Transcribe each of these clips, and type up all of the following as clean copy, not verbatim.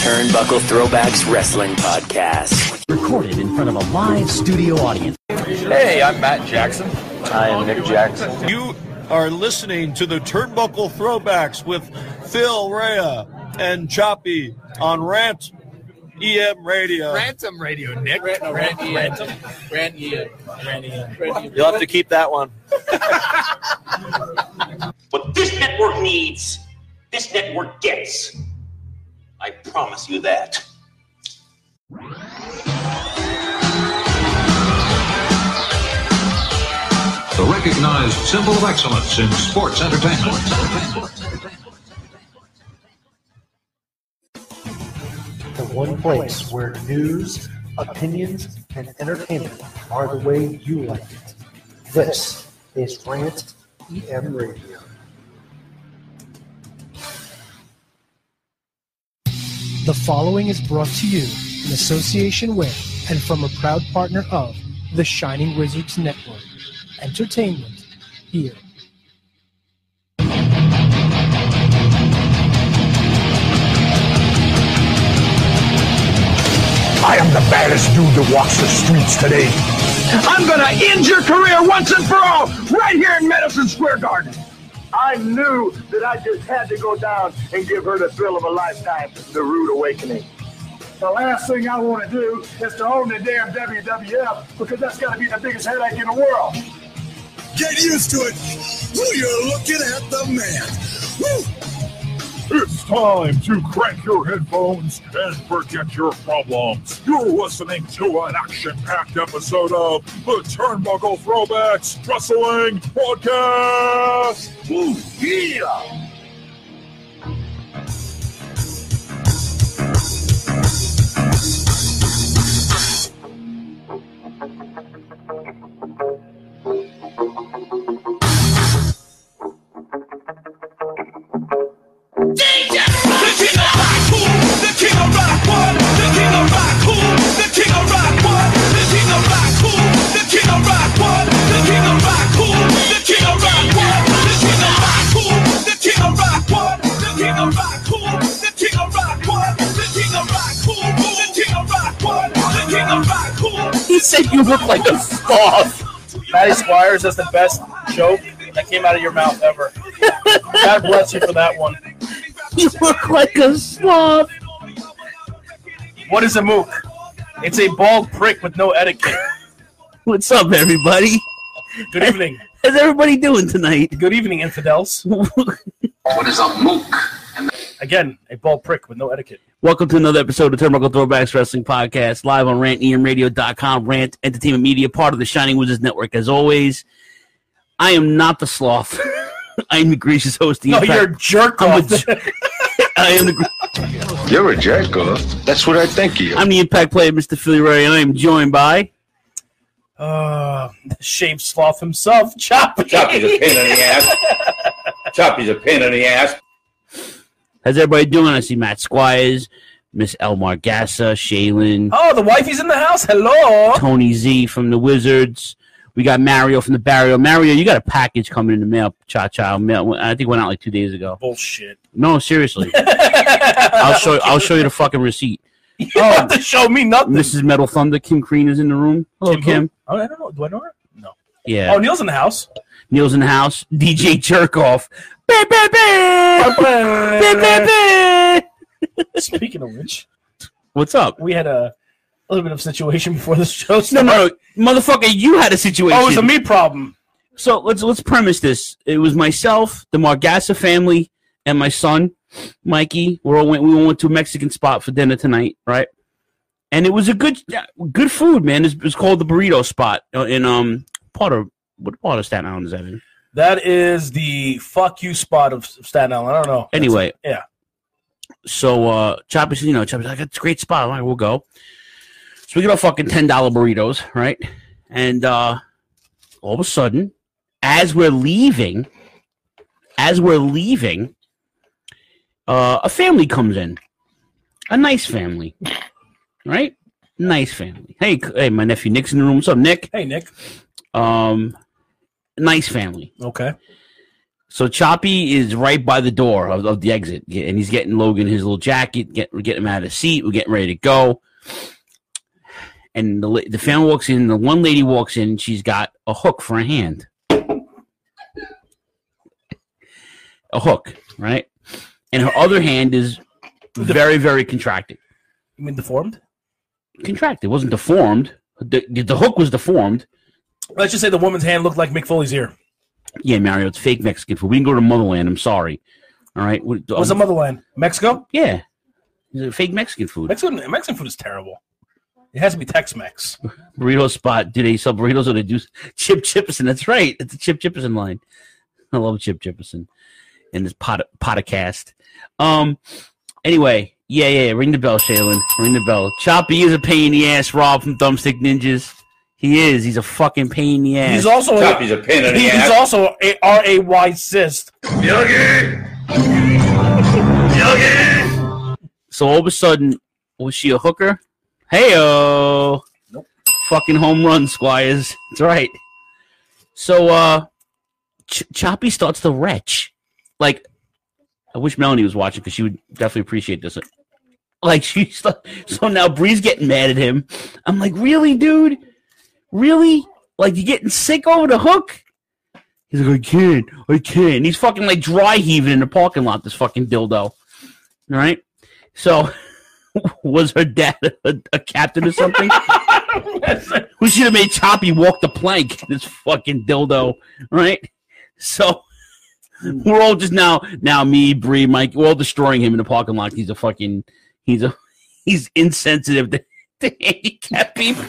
Turnbuckle Throwbacks Wrestling Podcast. Recorded in front of a live studio audience. Hey, I'm Matt Jackson. I am Nick Jackson. You are listening to the Turnbuckle Throwbacks with Phil Rea and Choppy on Rant EM Radio. Ransom Radio, Nick. Rant EM. You'll have to keep that one. What this network needs, this network gets. I promise you that. The recognized symbol of excellence in sports entertainment. The one place where news, opinions, and entertainment are the way you like it. This is Rant EM Radio. The following is brought to you in association with and from a proud partner of the Shining Wizards Network. Entertainment here. I am the baddest dude that walks the streets today. I'm gonna end your career once and for all, right here in Madison Square Garden. I knew that I just had to go down and give her the thrill of a lifetime, the rude awakening. The last thing I want to do is to own the damn WWF, because that's got to be the biggest headache in the world. Get used to it. Ooh, you're looking at the man. Woo. It's time to crank your headphones and forget your problems. You're listening to an action-packed episode of the Turnbuckle Throwbacks Wrestling Podcast. Ooh, yeah! He said you look like a sloth. Matty Squires, that's the best joke that came out of your mouth ever. God bless you for that one. You look like a sloth. What is a mook? It's a bald prick with no etiquette. What's up, everybody? Good evening. How's everybody doing tonight? Good evening, infidels. What is a mook? Again, a bald prick with no etiquette. Welcome to another episode of Turnbuckle Throwbacks Wrestling Podcast, live on rantemradio.com, Rant Entertainment Media, part of the Shining Wizards Network. As always, I am not the sloth. I am the gracious host. No, you're a jerk off. I am the. You're a jerk off. That's what I think of you. I'm the Impact player, Mr. Philly Ray, and I am joined by the shaved sloth himself, Choppy. Choppy's a pain in the ass. Choppy's a pain in the ass. How's everybody doing? I see Matt Squires, Miss Elmar Gassa, Shaylin. Oh, the wifey's in the house. Hello. Tony Z from the Wizards. We got Mario from the Barrio. Mario, you got a package coming in the mail. Cha-cha. Mail. I think it went out like 2 days ago. Bullshit. No, seriously. I'll show you the fucking receipt. You don't have to show me nothing. Mrs. Metal Thunder, Kim Crean is in the room. Hello, Kim. Oh, I don't know. Do I know her? No. Yeah. Oh, Neil's in the house. Neil's in the house. DJ Jerkoff. Speaking of which, what's up? We had a little bit of situation before the show started. No, motherfucker, you had a situation. Oh, it was a me problem. So let's premise this. It was myself, the Margassa family, and my son, Mikey. We all went to a Mexican spot for dinner tonight, right? And it was a good food, man. It was called the Burrito Spot in what part of Staten Island is that in? That is the fuck you spot of Staten Island. I don't know. Anyway. Yeah. So Choppy said, Choppy's like, it's a great spot. All right, we'll go. So we get our fucking $10 burritos, right? And all of a sudden, as we're leaving, a family comes in. A nice family. Right? Nice family. Hey, my nephew Nick's in the room. What's up, Nick? Hey, Nick. Nice family. Okay. So Choppy is right by the door of the exit, and he's getting Logan his little jacket, we're getting him out of the seat, we're getting ready to go. And the family walks in, the one lady walks in, and she's got a hook for a hand. A hook, right? And her other hand is very, very contracted. You mean deformed? Contracted. It wasn't deformed. The hook was deformed. Let's just say the woman's hand looked like Mick Foley's ear. Yeah, Mario, it's fake Mexican food. We can go to Motherland. I'm sorry. All right. What's the Motherland? Mexico? Yeah. It's fake Mexican food. Mexican food is terrible. It has to be Tex-Mex. Burrito spot. Do they sell burritos or they do Chip Chipperson? That's right. It's a Chip Chipperson line. I love Chip Chipperson and this podcast. Anyway, yeah. Ring the bell, Shaylin. Ring the bell. Choppy is a pain in the ass, Rob from Thumbstick Ninjas. He is. He's a fucking pain in the ass. He's also Choppy's a pain in the ass. He's also a R-A-Y cyst. Yogi! So all of a sudden, was she a hooker? Hey-o! Nope. Fucking home run, Squires. That's right. So, Choppy starts to retch. Like, I wish Melanie was watching because she would definitely appreciate this. Like, so now Bree's getting mad at him. I'm like, really, dude? Really? Like, you getting sick over the hook? He's like, I can't. And he's fucking, like, dry heaving in the parking lot, this fucking dildo. All right? So, was her dad a captain or something? We should have made Choppy walk the plank, this fucking dildo. Right? So, we're all just now me, Bree, Mike, we're all destroying him in the parking lot. He's insensitive to handicapped people.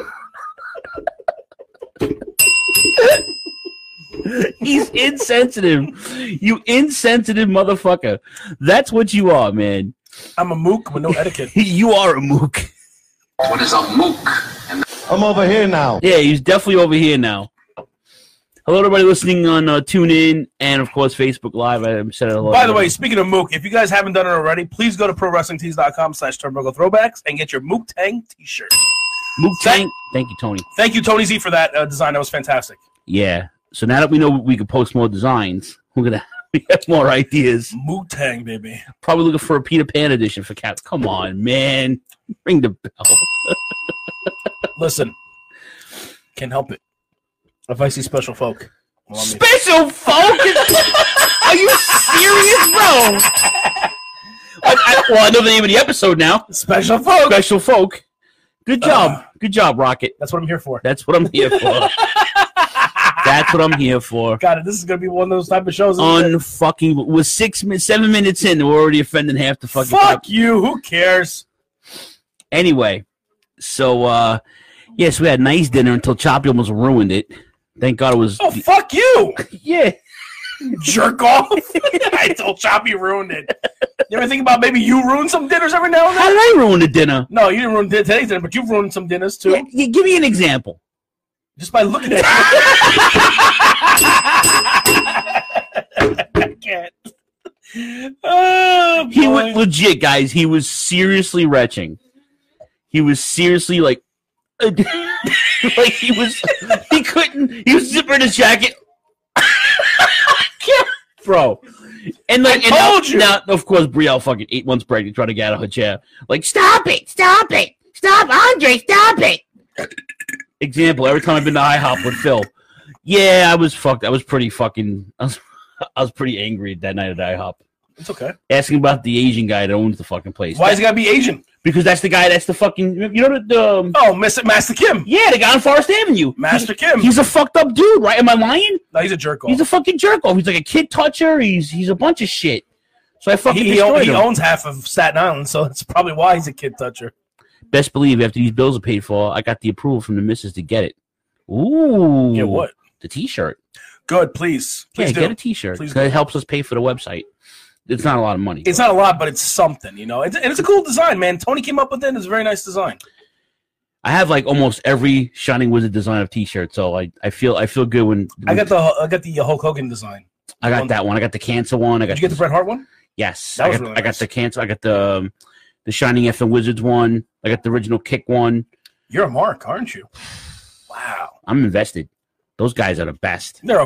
He's insensitive. You insensitive motherfucker. That's what you are, man. I'm a mook with no etiquette. You are a mook. What is a mook? I'm over here now. Yeah, he's definitely over here now. Hello, everybody listening on TuneIn and, of course, Facebook Live. I said hello. By the way, speaking of Mook, if you guys haven't done it already, please go to ProWrestlingTees.com/TurnbuckleThrowbacks and get your Mook Tang t-shirt. Mook Tang. Thank you, Tony. Thank you, Tony Z, for that design. That was fantastic. Yeah. So now that we know we can post more designs, we have more ideas. Mook Tang, baby. Probably looking for a Peter Pan edition for cats. Come on, man. Ring the bell. Listen. Can't help it. If I see special folk. Special folk? Are you serious, bro? I know the name of the episode now. Special folk. Special folk. Good job. Good job, Rocket. That's what I'm here for. That's what I'm here for. That's what I'm here for. Got it. This is going to be one of those type of shows. Unfucking. We're 7 minutes in, and we're already offending half the fucking Fuck you. Who cares? Anyway, so, yes, we had a nice dinner until Choppy almost ruined it. Thank God it was. Oh, fuck you! Yeah. Jerk off. I told Choppy ruined it. You ever think about maybe you ruin some dinners every now and then? How did I ruin the dinner? No, you didn't ruin today's dinner, but you've ruined some dinners too. Yeah, give me an example. Just by looking at it. I can't. Oh, he was legit, guys. He was seriously retching. He was seriously like he was zipping his jacket. Bro. And like, now, of course, Brielle fucking 8 months pregnant, trying to get out of her chair. Like, stop, Andre, stop it. Example, every time I've been to IHOP with Phil. Yeah, I was fucked. I was pretty fucking, I was pretty angry that night at IHOP. It's okay. Asking about the Asian guy that owns the fucking place. Why is he gotta be Asian? Because that's the guy, that's the fucking, you know the Master Kim. Yeah, the guy on Forest Avenue. Master Kim. He's a fucked up dude, right? Am I lying? No, he's a jerk off. He's a fucking jerk off. He's like a kid toucher. He's a bunch of shit. So I fucking he owns half of Staten Island, so that's probably why he's a kid toucher. Best believe after these bills are paid for, I got the approval from the missus to get it. Ooh. Get what? The t-shirt. Good, please. Please do. Get a t-shirt. It helps us pay for the website. It's not a lot of money. It's not a lot, but it's something, you know. It's a cool design, man. Tony came up with it. It's a very nice design. I have like almost every Shining Wizard design of t-shirt, so I feel good when I got the Hulk Hogan design. I got that one. I got the cancer one. Did you get the Bret Hart one? Yes. That was really nice. I got the cancer. I got the Shining FM Wizards one. I got the original Kick one. You're a mark, aren't you? Wow. I'm invested. Those guys are the best. They're okay.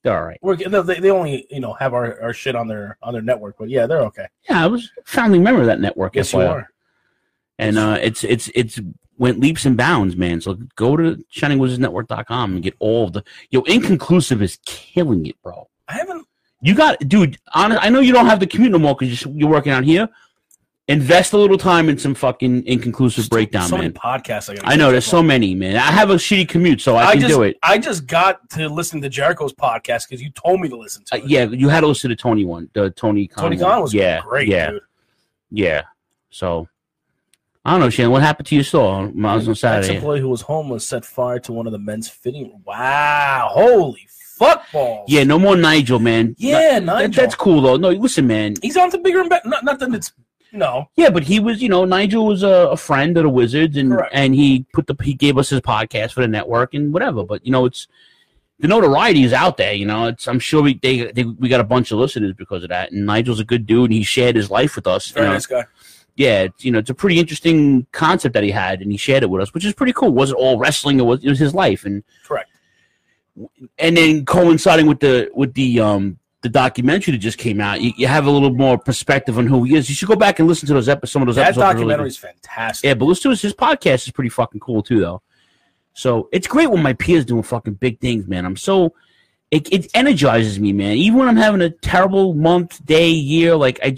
They're all right. They only have our shit on their network, but yeah, they're okay. Yeah, I was a founding member of that network. Yes, you are. And it's went leaps and bounds, man. So go to ShiningWizardsNetwork.com and get all of the Inconclusive is killing it, bro. I haven't. You got, dude. I know you don't have the commute no more because you're working out here. Invest a little time in some fucking Inconclusive breakdown, so man. Many podcasts. I know there's so many, man. I have a shitty commute, so I can do it. I just got to listen to Jericho's podcast because you told me to listen to it. Yeah, you had to listen to Tony one, the Tony Khan. Tony Khan was great. Yeah, dude. Yeah. So I don't know, Shane. What happened to your store on Saturday? Ex-employee who was homeless set fire to one of the men's fitting rooms. Wow, holy fuck balls. Yeah, no more Nigel, man. Yeah, Nigel. That's cool though. No, listen, man. He's on to bigger and better. Not that it's. No. Yeah, but he was, Nigel was a friend of the Wizards, and he gave us his podcast for the network and whatever. But it's the notoriety is out there. I'm sure we got a bunch of listeners because of that. And Nigel's a good dude, and he shared his life with us. Very nice guy. Yeah, it's a pretty interesting concept that he had, and he shared it with us, which is pretty cool. It wasn't all wrestling; it was his life, and correct. And then coinciding with the documentary that just came out, you have a little more perspective on who he is. You should go back and listen to some of those episodes. That documentary is fantastic. Yeah, but listen to his podcast is pretty fucking cool too, though. So it's great when my peers doing fucking big things, man. It energizes me, man. Even when I'm having a terrible month, day, year,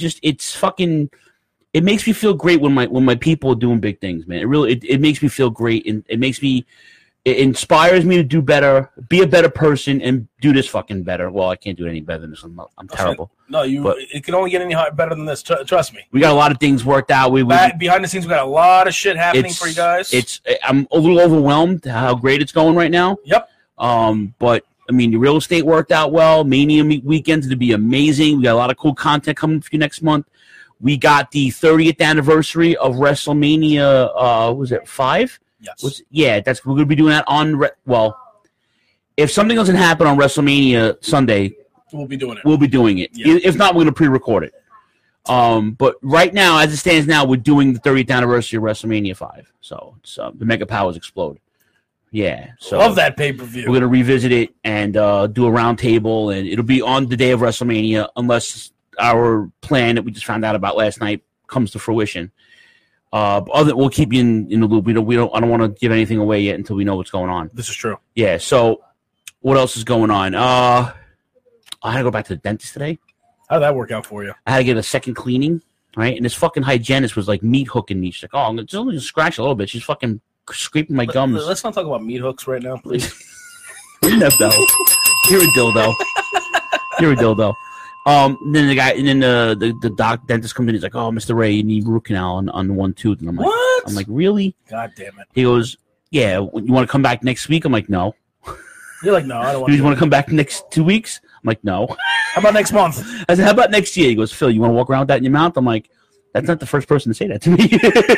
it makes me feel great when my people are doing big things, man. It makes me feel great, and it inspires me to do better, be a better person, and do this fucking better. Well, I can't do it any better than this. I'm terrible. No, it can only get any better than this. Trust me. We got a lot of things worked out. Behind the scenes, we got a lot of shit happening for you guys. I'm a little overwhelmed how great it's going right now. Yep. But I mean, the real estate worked out well. Mania weekends to be amazing. We got a lot of cool content coming for you next month. We got the 30th anniversary of WrestleMania. Was it 5? Yes. We're going to be doing that on. If something doesn't happen on WrestleMania Sunday, we'll be doing it. Yeah. If not, we're going to pre-record it. But right now, as it stands now, we're doing the 30th anniversary of WrestleMania 5. So it's, the Mega Powers explode. Yeah. So love that pay-per-view. We're going to revisit it and do a round table, and it'll be on the day of WrestleMania, unless our plan that we just found out about last night comes to fruition. We'll keep you in the loop. I don't want to give anything away yet until we know what's going on. This is true. Yeah. So, what else is going on? I had to go back to the dentist today. How did that work out for you? I had to get a second cleaning, right? And this fucking hygienist was like meat hooking me. She's like, "Oh, I'm just only scratch a little bit." She's fucking scraping my gums. Let's not talk about meat hooks right now, please. You're a dildo. You're a dildo. Then the guy, and then the dentist comes in. He's like, "Oh, Mr. Ray, you need root canal on one tooth." And I'm like, "What?" I'm like, "Really?" God damn it. He goes, "Yeah, you want to come back next week?" I'm like, "No." You're like, "No, I don't want." You want to come back next 2 weeks? I'm like, "No." How about next month? I said, "How about next year?" He goes, "Phil, you want to walk around with that in your mouth?" I'm like, "That's not the first person to say that to me."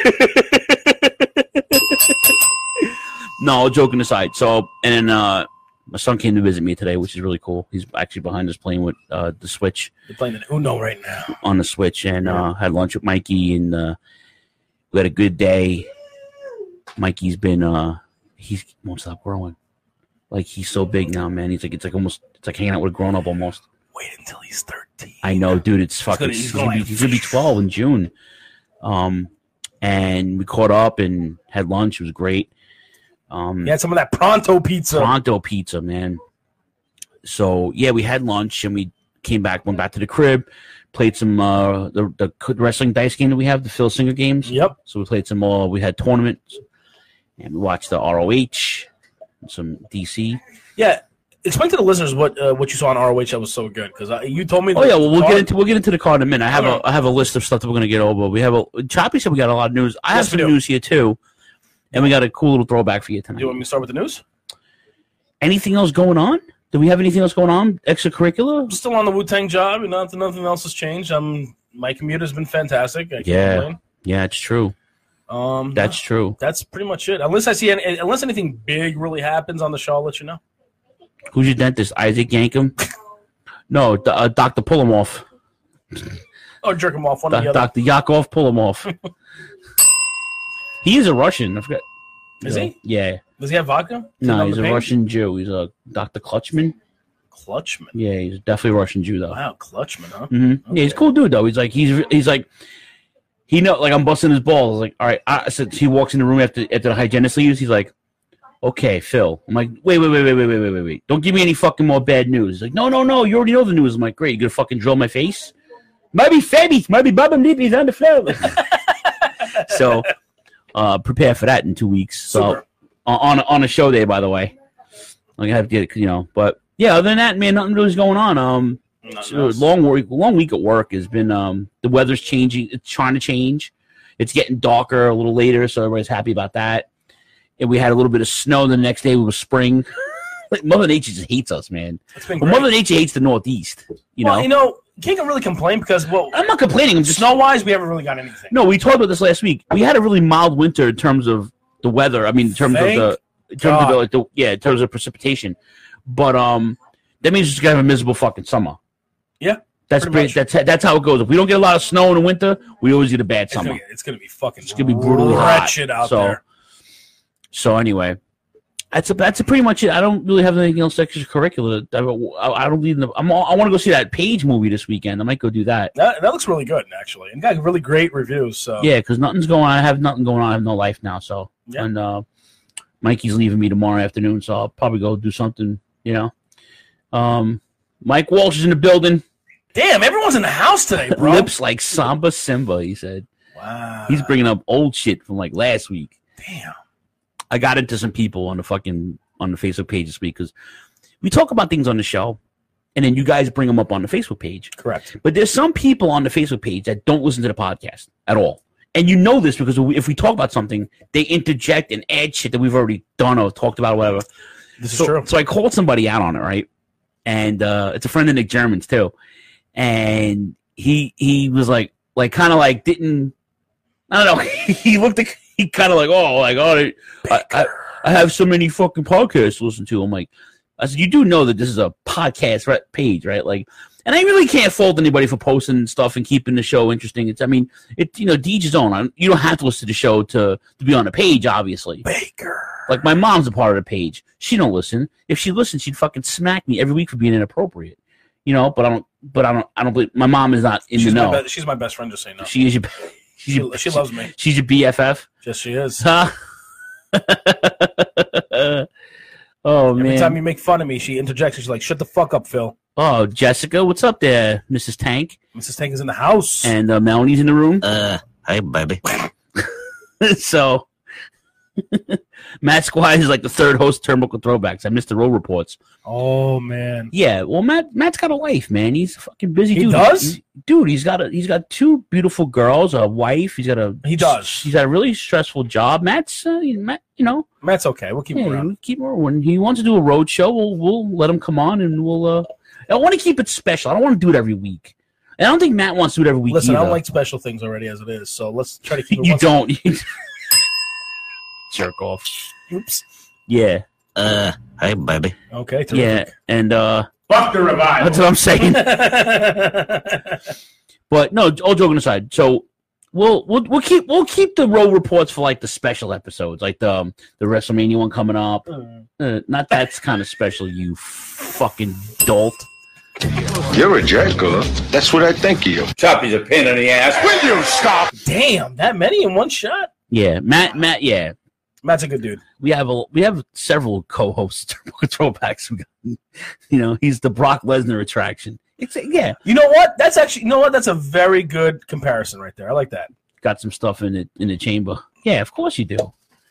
No, all joking aside. So, and then my son came to visit me today, which is really cool. He's actually behind us playing with the Switch. They're playing the Uno right now. On the Switch, and had lunch with Mikey, and we had a good day. Mikey's been he won't stop growing. Like, he's so big now, man. It's like hanging out with a grown up almost. Wait until he's 13. I know, dude. It's fucking. He's gonna be 12 in June. And we caught up and had lunch. It was great. You had some of that Pronto pizza, man. So yeah, we had lunch and we came back, went back to the crib, played some the wrestling dice game that we have, the Phil Singer games. Yep. So we played some more. We had tournaments, and we watched the ROH, and some DC. Yeah, explain to the listeners what you saw on ROH that was so good, because you told me. Oh yeah, well we'll get into the card in a minute. I have a list of stuff that we're gonna get over. We have Choppy said we got a lot of news. I have some news here too. And we got a cool little throwback for you tonight. Do you want me to start with the news? Anything else going on? Do we have anything else going on? Extracurricular? I'm still on the Wu-Tang job. Nothing else has changed. My commute has been fantastic. I can't complain. Yeah, it's true. That's true. That's pretty much it. Unless anything big really happens on the show, I'll let you know. Who's your dentist? Isaac Yankum? No, Dr. Pull him off. Or jerk him off. One or the other. Dr. Yakov Pull him off. He is a Russian. I forgot. Is he? Yeah. Does he have vodka? No, he's a Russian Jew. He's a Dr. Klutchman. Clutchman. Yeah, he's definitely a Russian Jew though. Wow, Clutchman, huh? Mm-hmm. Okay. Yeah, he's a cool dude though. He's like he know, like I'm busting his balls. Like, all right, so he walks in the room after the hygienist leaves. He's like, okay, Phil. I'm like, wait. Don't give me any fucking more bad news. He's like, no. You already know the news. I'm like, great. You gonna fucking drill my face? Maybe Bubba Nippy's on the floor. So, prepare for that in 2 weeks. So, on a show day, by the way. Like, I have to get it, But yeah, other than that, man, nothing really's going on. Long week at work has been. The weather's changing. It's trying to change. It's getting darker a little later, so everybody's happy about that. And we had a little bit of snow. The next day, we was spring. Like, Mother Nature just hates us, man. Mother Nature hates the Northeast. You know, you can't really complain because I'm not complaining. I'm just snow-wise, we haven't really got anything. No, we talked about this last week. We had a really mild winter in terms of the weather. I mean, in terms of precipitation. But that means it's gonna have a miserable fucking summer. Yeah, that's how it goes. If we don't get a lot of snow in the winter, we always get a bad summer. It's gonna be fucking. It's gonna be brutally hot. Wretched out there. So anyway, that's pretty much it. I don't really have anything else extracurricular. I don't need. I want to go see that Page movie this weekend. I might go do that. That looks really good, actually, and got really great reviews. So yeah, because nothing's going on. I have nothing going on. I have no life now. So and Mikey's leaving me tomorrow afternoon, so I'll probably go do something. Mike Walsh is in the building. Damn, everyone's in the house today, bro. Lips like Samba Simba, he said. Wow. He's bringing up old shit from like last week. Damn. I got into some people on the Facebook page this week because we talk about things on the show, and then you guys bring them up on the Facebook page. Correct. But there's some people on the Facebook page that don't listen to the podcast at all. And you know this because if we talk about something, they interject and add shit that we've already done or talked about or whatever. This is true. So I called somebody out on it, right? And it's a friend of Nick German's too. And he was like kind of like didn't, I don't know. He kind of like, I have so many fucking podcasts to listen to. I'm like, I said, you do know that this is a podcast page, right? Like, and I really can't fault anybody for posting stuff and keeping the show interesting. It's, I mean, to each his own. You don't have to listen to the show to be on the page, obviously. Baker. Like, my mom's a part of the page. She don't listen. If she listened, she'd fucking smack me every week for being inappropriate. But I don't believe my mom is not in the know. She's my best friend, just so you know. She is your. She loves me. She's your BFF. Yes, she is. Huh? Oh man! Every time you make fun of me, she interjects. She's like, "Shut the fuck up, Phil." Oh, Jessica, what's up there, Mrs. Tank? Mrs. Tank is in the house, and Melanie's in the room. Hi, baby. So, Matt Squires is like the third host of Turnbuckle Throwbacks. I missed the road reports. Oh man. Yeah, well, Matt's got a life, man. He's a fucking busy dude. He does? Dude, he's got two beautiful girls, a wife. He's got a really stressful job. Matt's Matt's okay. We'll keep him around. We'll keep him around. When he wants to do a road show, we'll let him come on, and we'll. I want to keep it special. I don't want to do it every week. And I don't think Matt wants to do it every week. Listen, either. I don't like special things already as it is, so let's try to keep it. You don't. Jerk off. Oops. Yeah. Hi, baby. Okay. Terrific. Yeah, and fuck the revival. That's what I'm saying. But no, all joking aside, so we'll keep the road reports for like the special episodes, like the WrestleMania one coming up. Not that's kind of special, you fucking dolt. You're a jerk, huh? That's what I think of you. Choppy's a pain in the ass. Will you stop? Damn, that many in one shot? Yeah, Matt. Yeah, Matt's a good dude. We have several co-hosts. Throwbacks. He's the Brock Lesnar attraction. Yeah. You know what? That's a very good comparison right there. I like that. Got some stuff in the chamber. Yeah, of course you do.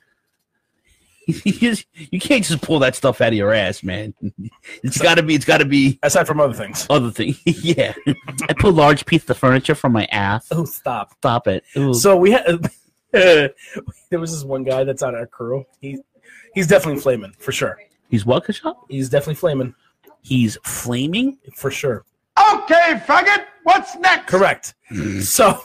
You can't just pull that stuff out of your ass, man. It's got to be. Aside from other things. Yeah. I pull large pieces of furniture from my ass. Oh, stop it. Ooh. So we had. There was this one guy that's on our crew. He's definitely flaming for sure. He's what, Kashop? He's definitely flaming. He's flaming for sure. Okay, faggot. What's next? Correct. So,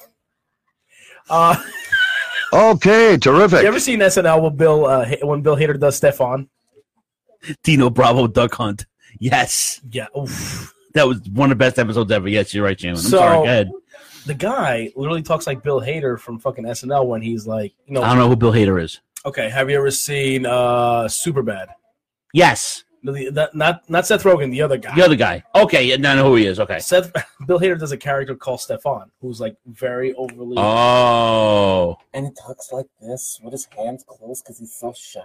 okay, terrific. You ever seen SNL when Bill Hader does Stefan? Dino Bravo Duck Hunt. Yes. Yeah. Oof. That was one of the best episodes ever. Yes, you're right, Jalen. I'm So, sorry. Go ahead. The guy literally talks like Bill Hader from fucking SNL when he's like, I don't know who Bill Hader is. Okay, have you ever seen Superbad? Yes. Not Seth Rogen, the other guy. The other guy. Okay, and I know who he is. Okay. Bill Hader does a character called Stefan, who's like very overly. Oh. And he talks like this with his hands closed because he's so shy.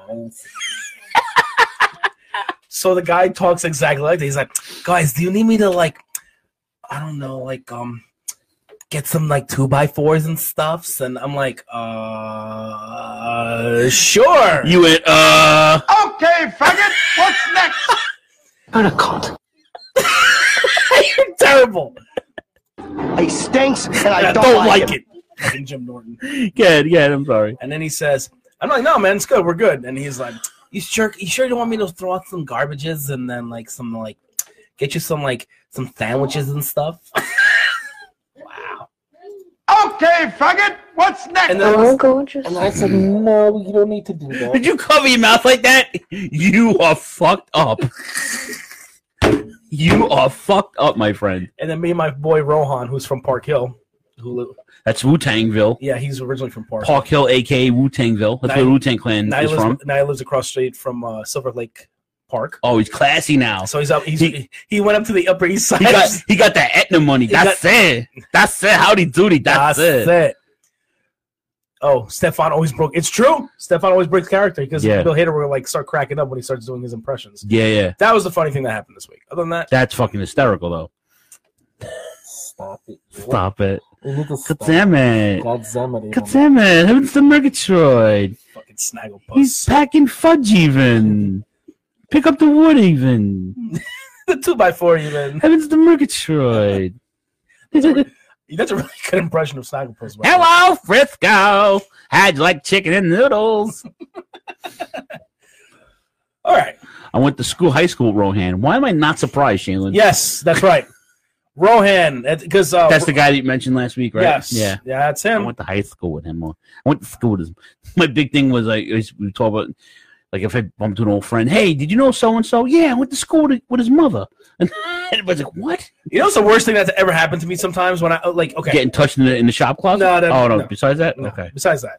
So the guy talks exactly like that. He's like, guys, do you need me to like, I don't know, like get some like 2x4s and stuffs? And I'm like, sure. You went, Okay, faggot, what's next? You're a cunt. You're terrible. He stinks, and I don't like it. Fucking Jim Norton. Good, I'm sorry. And then he says, I'm like, no, man, it's good. We're good. And he's like, you sure you don't want me to throw out some garbages and then like some like get you some sandwiches and stuff? Wow. Okay, faggot, what's next? And then and I said, no, you don't need to do that. Did you cover your mouth like that? You are fucked up. You are fucked up, my friend. And then me and my boy Rohan, who's from Park Hill, That's Wu-Tangville. Yeah, he's originally from Park Hill, a.k.a. Wu-Tangville. That's where the Wu-Tang Clan is from. Now he lives across the street from Silver Lake Park. Oh, he's classy now. So he's up. He went up to the Upper East Side. He got that Aetna money. That's it. Howdy doody. That's it. Oh, Stefan always broke. It's true. Stefan always breaks character because Yeah. Bill Hader will like start cracking up when he starts doing his impressions. Yeah. That was the funny thing that happened this week. Other than that, That's fucking hysterical, though. Stop it. Stop it. You need to stop. Goddammit. Goddammit. Goddammit. Heavens to Murgatroyd. fucking Snagglepuss. He's packing fudge even. Pick up the wood even. The 2x4 even. Heavens to Murgatroyd. That's a really good impression of Snagglepuss. Hello, Frisco. How'd you like chicken and noodles? All right. I went to high school, Rohan. Why am I not surprised, Shaylin? Yes, that's right. Rohan, because that's the guy that you mentioned last week, right? Yes. Yeah, that's him. I went to high school with him. I went to school with him. My big thing was we talk about like if I bumped into an old friend. Hey, did you know so and so? Yeah, I went to school with his mother. And everybody's like, what? You know, what's the worst thing that's ever happened to me sometimes when I like okay getting touched in the shop closet. No. Besides that, no. Okay. Besides that,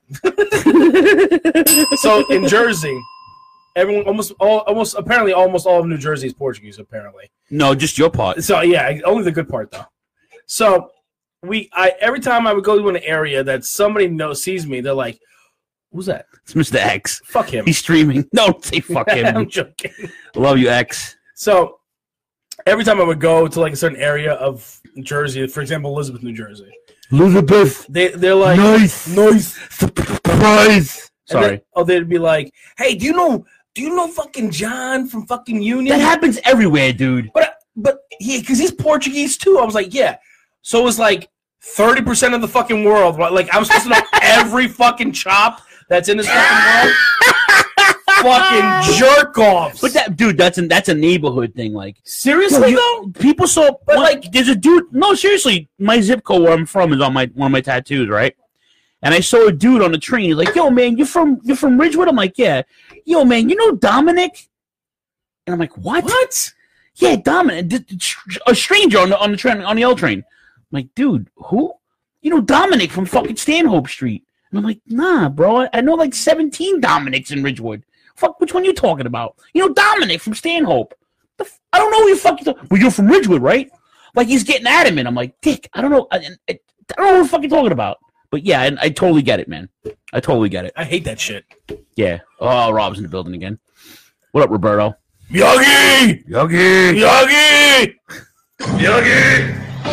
so in Jersey. Everyone, almost all of New Jersey is Portuguese. Apparently, no, just your part. So yeah, only the good part though. So every time I would go to an area that somebody sees me, they're like, "Who's that?" It's Mr. X. Fuck him. He's streaming. No, don't say fuck him. I'm joking. Love you, X. So every time I would go to like a certain area of Jersey, for example, Elizabeth, New Jersey. Elizabeth. They're like nice surprise. Sorry. They'd be like, "Hey, do you know fucking John from fucking Union?" That happens everywhere, dude. But yeah, because he's Portuguese too. I was like, yeah. So it was like 30% of the fucking world. Like I'm supposed to know every fucking chop that's in this fucking world. Fucking jerk offs. But that's a neighborhood thing. Like seriously though, people saw. But like, there's a dude. No, seriously, my zip code where I'm from is on one of my tattoos, right? And I saw a dude on the train. He's like, "Yo, man, you're from Ridgewood?" I'm like, "Yeah." "Yo, man, you know Dominic?" And I'm like, "What?" "What?" "Yeah, Dominic, a stranger on the train, on the L train." I'm like, "Dude, who?" "You know Dominic from fucking Stanhope Street." And I'm like, "Nah, bro, I know like 17 Dominics in Ridgewood. Fuck, which one you talking about?" "You know Dominic from Stanhope." I don't know who you fucking talking. "Well, you're from Ridgewood, right?" Like he's getting adamant. I'm like, "Dick, I don't know. I don't know what the fuck you're talking about." But yeah, I totally get it, man. I totally get it. I hate that shit. Yeah. Oh, Rob's in the building again. What up, Roberto? Yogi! Yogi! Yogi! Yogi!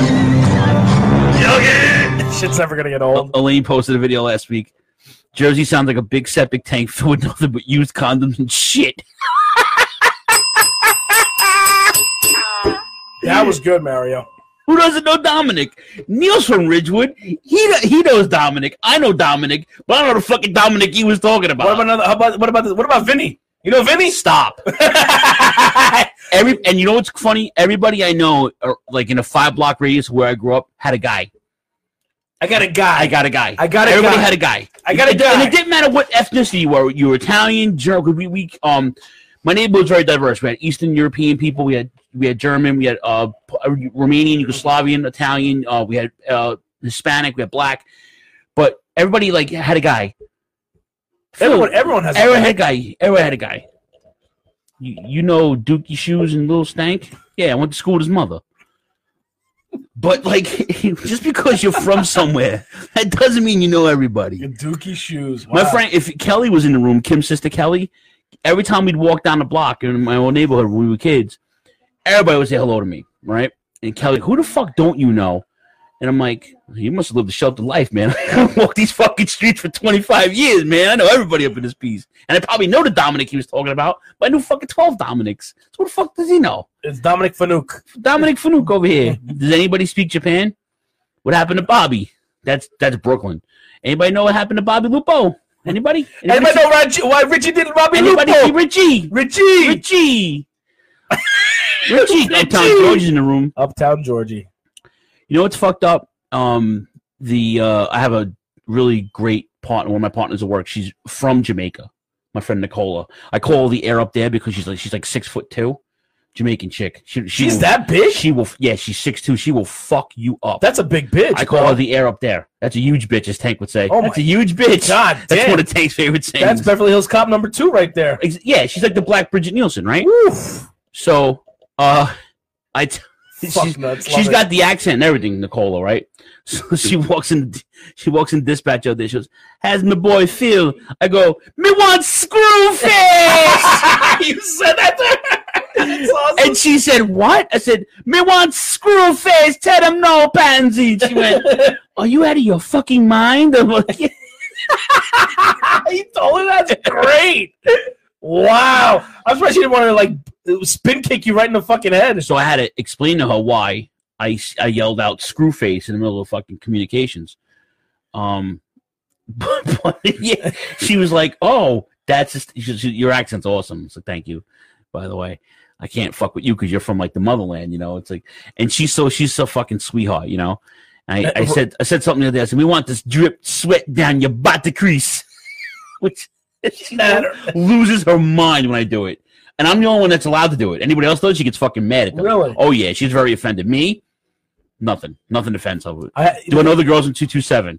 Yogi! Shit's never gonna get old. Elaine posted a video last week. Jersey sounds like a big septic tank filled with nothing but used condoms and shit. That was good, Mario. Who doesn't know Dominic? Neil's from Ridgewood. He knows Dominic. I know Dominic, but I don't know the fucking Dominic he was talking about. What about Vinny? You know Vinny? Stop. And you know what's funny? Everybody I know, like in a 5-block radius where I grew up, had a guy. I got a guy. Everybody had a guy. I got a guy. And it didn't matter what ethnicity you were. You were Italian, German. My neighborhood was very diverse. We had Eastern European people. We had German. We had Romanian, Yugoslavian, Italian. We had Hispanic. We had Black. But everybody like had a guy. Everyone had a guy. Everyone had a guy. You know Dookie Shoes and Little Stank? Yeah, I went to school with his mother. But, like, just because you're from somewhere, that doesn't mean you know everybody. Dookie Shoes. Wow. My friend, if Kelly was in the room, Kim's sister Kelly, every time we'd walk down the block in my old neighborhood when we were kids, everybody would say hello to me, right? And Kelly, who the fuck don't you know? And I'm like, you must have lived a sheltered life, man. I walked these fucking streets for 25 years, man. I know everybody up in this piece. And I probably know the Dominic he was talking about, but I knew fucking 12 Dominics. So who the fuck does he know? It's Dominic Fanuc. Dominic Fanuc over here. Does anybody speak Japan? What happened to Bobby? That's Brooklyn. Anybody know what happened to Bobby Lupo? Anybody? Anybody know why Richie did Bobby Anybody Lupo? see Richie? Richie. Uptown Georgie's in the room. Uptown Georgie. You know what's fucked up? I have a really great partner. One of my partners at work. She's from Jamaica. My friend Nicola. I call her the air up there because she's like 6'2", Jamaican chick. She's that big? She will. Yeah, she's 6'2". She will fuck you up. That's a big bitch. I call her the air up there. That's a huge bitch, as Tank would say. Oh that's a huge bitch. God damn. That's one of Tank's favorite sayings. That's Beverly Hills Cop number 2 right there. Yeah, she's like the Black Bridget Nielsen, right? Oof. So, she's got the accent and everything, Nicola, right? So she walks in dispatch out there. She goes, "How's my boy feel?" I go, "Me want Screwface." You said that to her? That's awesome. And she said, "What?" I said, "Me want Screwface. Tell them no, pansy." She went, "Are you out of your fucking mind?" I'm like, yeah. He told her that's great. Wow. I'm surprised she didn't want to like spin kick you right in the fucking head. So I had to explain to her why I yelled out "Screwface" in the middle of fucking communications. But yeah, she was like, "Oh, that's just your accent's awesome." So thank you, by the way. I can't fuck with you because you're from like the motherland, you know. It's like, and she's so fucking sweetheart, you know. And I said something the other day. I said, "We want this drip sweat down your butt crease," which she loses her mind when I do it. And I'm the only one that's allowed to do it. Anybody else does, she gets fucking mad at them. Really? Oh yeah, she's very offended. Me, nothing offensive. Do I know the girls in 227?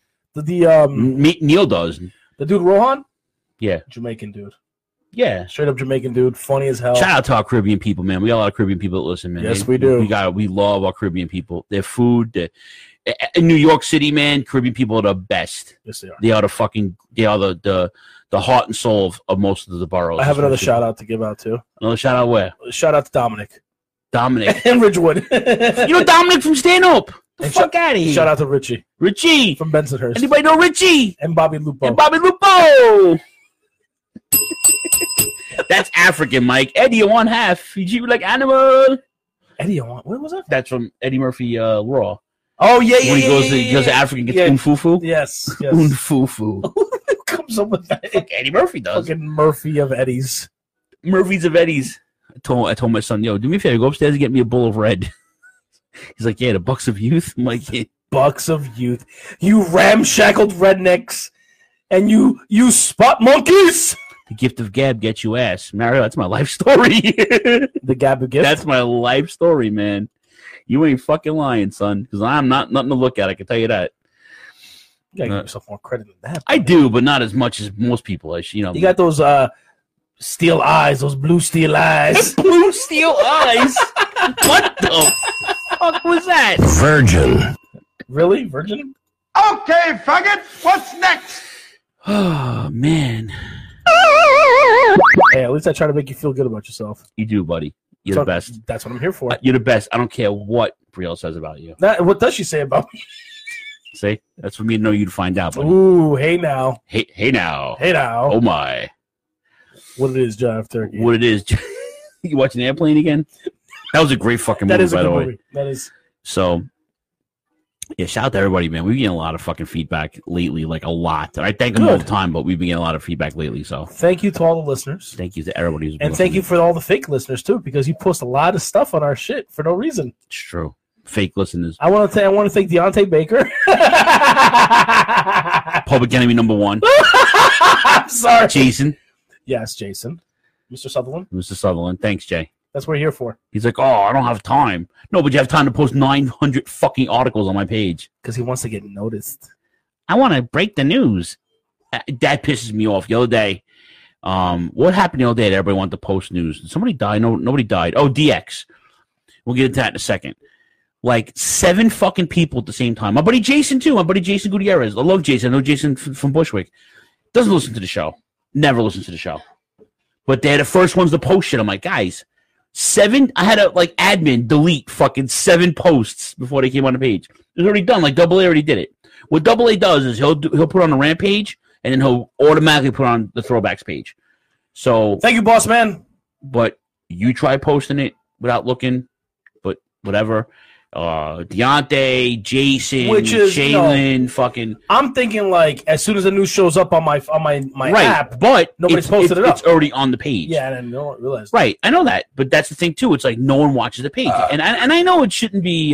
Neil does. The dude Rohan? Yeah. Jamaican dude. Yeah. Straight up Jamaican dude. Funny as hell. Shout out to our Caribbean people, man. We got a lot of Caribbean people that listen, man. Yes, we do. We love our Caribbean people. Their food. In New York City, man, Caribbean people are the best. Yes, they are. They are the heart and soul of most of the boroughs. I have another shout out to give out too. Another shout out where? Shout out to Dominic. Dominic. And Ridgewood. You know Dominic from Stand Up. The fuck out of here. Shout out to Richie. Richie. From Bensonhurst. Anybody know Richie? And Bobby Lupo. That's African, Mike. Eddie, you want half. You treat me like animal. Eddie, you want? What was that? That's from Eddie Murphy Raw. Oh, yeah, when he goes to Africa and gets unfufu. Yes. Unfufu. Who comes up with that? Fuck, Eddie Murphy does. Fucking Murphy of Eddies. Murphy's of Eddies. I told my son, "Yo, do me a favor, go upstairs and get me a bowl of red." He's like, "Yeah, the Bucks of Youth." I'm like, yeah. Bucks of Youth. You ramshackled rednecks. And you spot monkeys. The gift of gab gets you ass. Mario, that's my life story. The gab of gift? That's my life story, man. You ain't fucking lying, son. Because I'm not nothing to look at, I can tell you that. You gotta give yourself more credit than that. I do, but not as much as most people. You know, you got those steel eyes, those blue steel eyes. Blue steel eyes? What the fuck was that? Virgin. Really? Virgin? Okay, faggot. What's next? Oh, man. Hey, at least I try to make you feel good about yourself. You do, buddy. You're the best. That's what I'm here for. You're the best. I don't care what Brielle says about you. What does she say about me? See? That's for me to know you to find out, buddy. Ooh, hey now. Hey now. Hey now. Oh, my. What it is, John F. Turkey. What it is. You watching Airplane again? That was a great fucking movie, by the way. That is. So, yeah, shout out to everybody, man. We've been getting a lot of fucking feedback lately, like a lot. I thank them all the time, but we've been getting a lot of feedback lately. So, thank you to all the listeners. Thank you to everybody who's been and thank you for all the fake listeners too, because you post a lot of stuff on our shit for no reason. It's true. Fake listeners. I want to thank Deontay Baker. Public enemy number 1. I'm sorry, Jason. Yes, Jason. Mr. Sutherland. Mr. Sutherland. Thanks, Jay. That's what we're here for. He's like, "Oh, I don't have time." No, but you have time to post 900 fucking articles on my page. Because he wants to get noticed. I want to break the news. That pisses me off. The other day, What happened the other day that everybody wanted to post news? Did somebody die? No, nobody died. Oh, DX. We'll get into that in a second. Like 7 fucking people at the same time. My buddy Jason, too. My buddy Jason Gutierrez. I love Jason. I know Jason from Bushwick. Doesn't listen to the show. Never listens to the show. But they're the first ones to post shit. I'm like, guys, 7? I had to, like, admin delete fucking 7 posts before they came on the page. It was already done. Like, Double A already did it. What Double A does is he'll put on the rant page, and then he'll automatically put on the throwbacks page. So thank you, boss man. But you try posting it without looking, but whatever. Deontay, Jason, which is Shaylin, fucking. I'm thinking like as soon as the news shows up on my right, app, but nobody's posted it up. It's already on the page. Yeah, and I don't realize. Right, I know that, but that's the thing too. It's like no one watches the page, and I know it shouldn't be.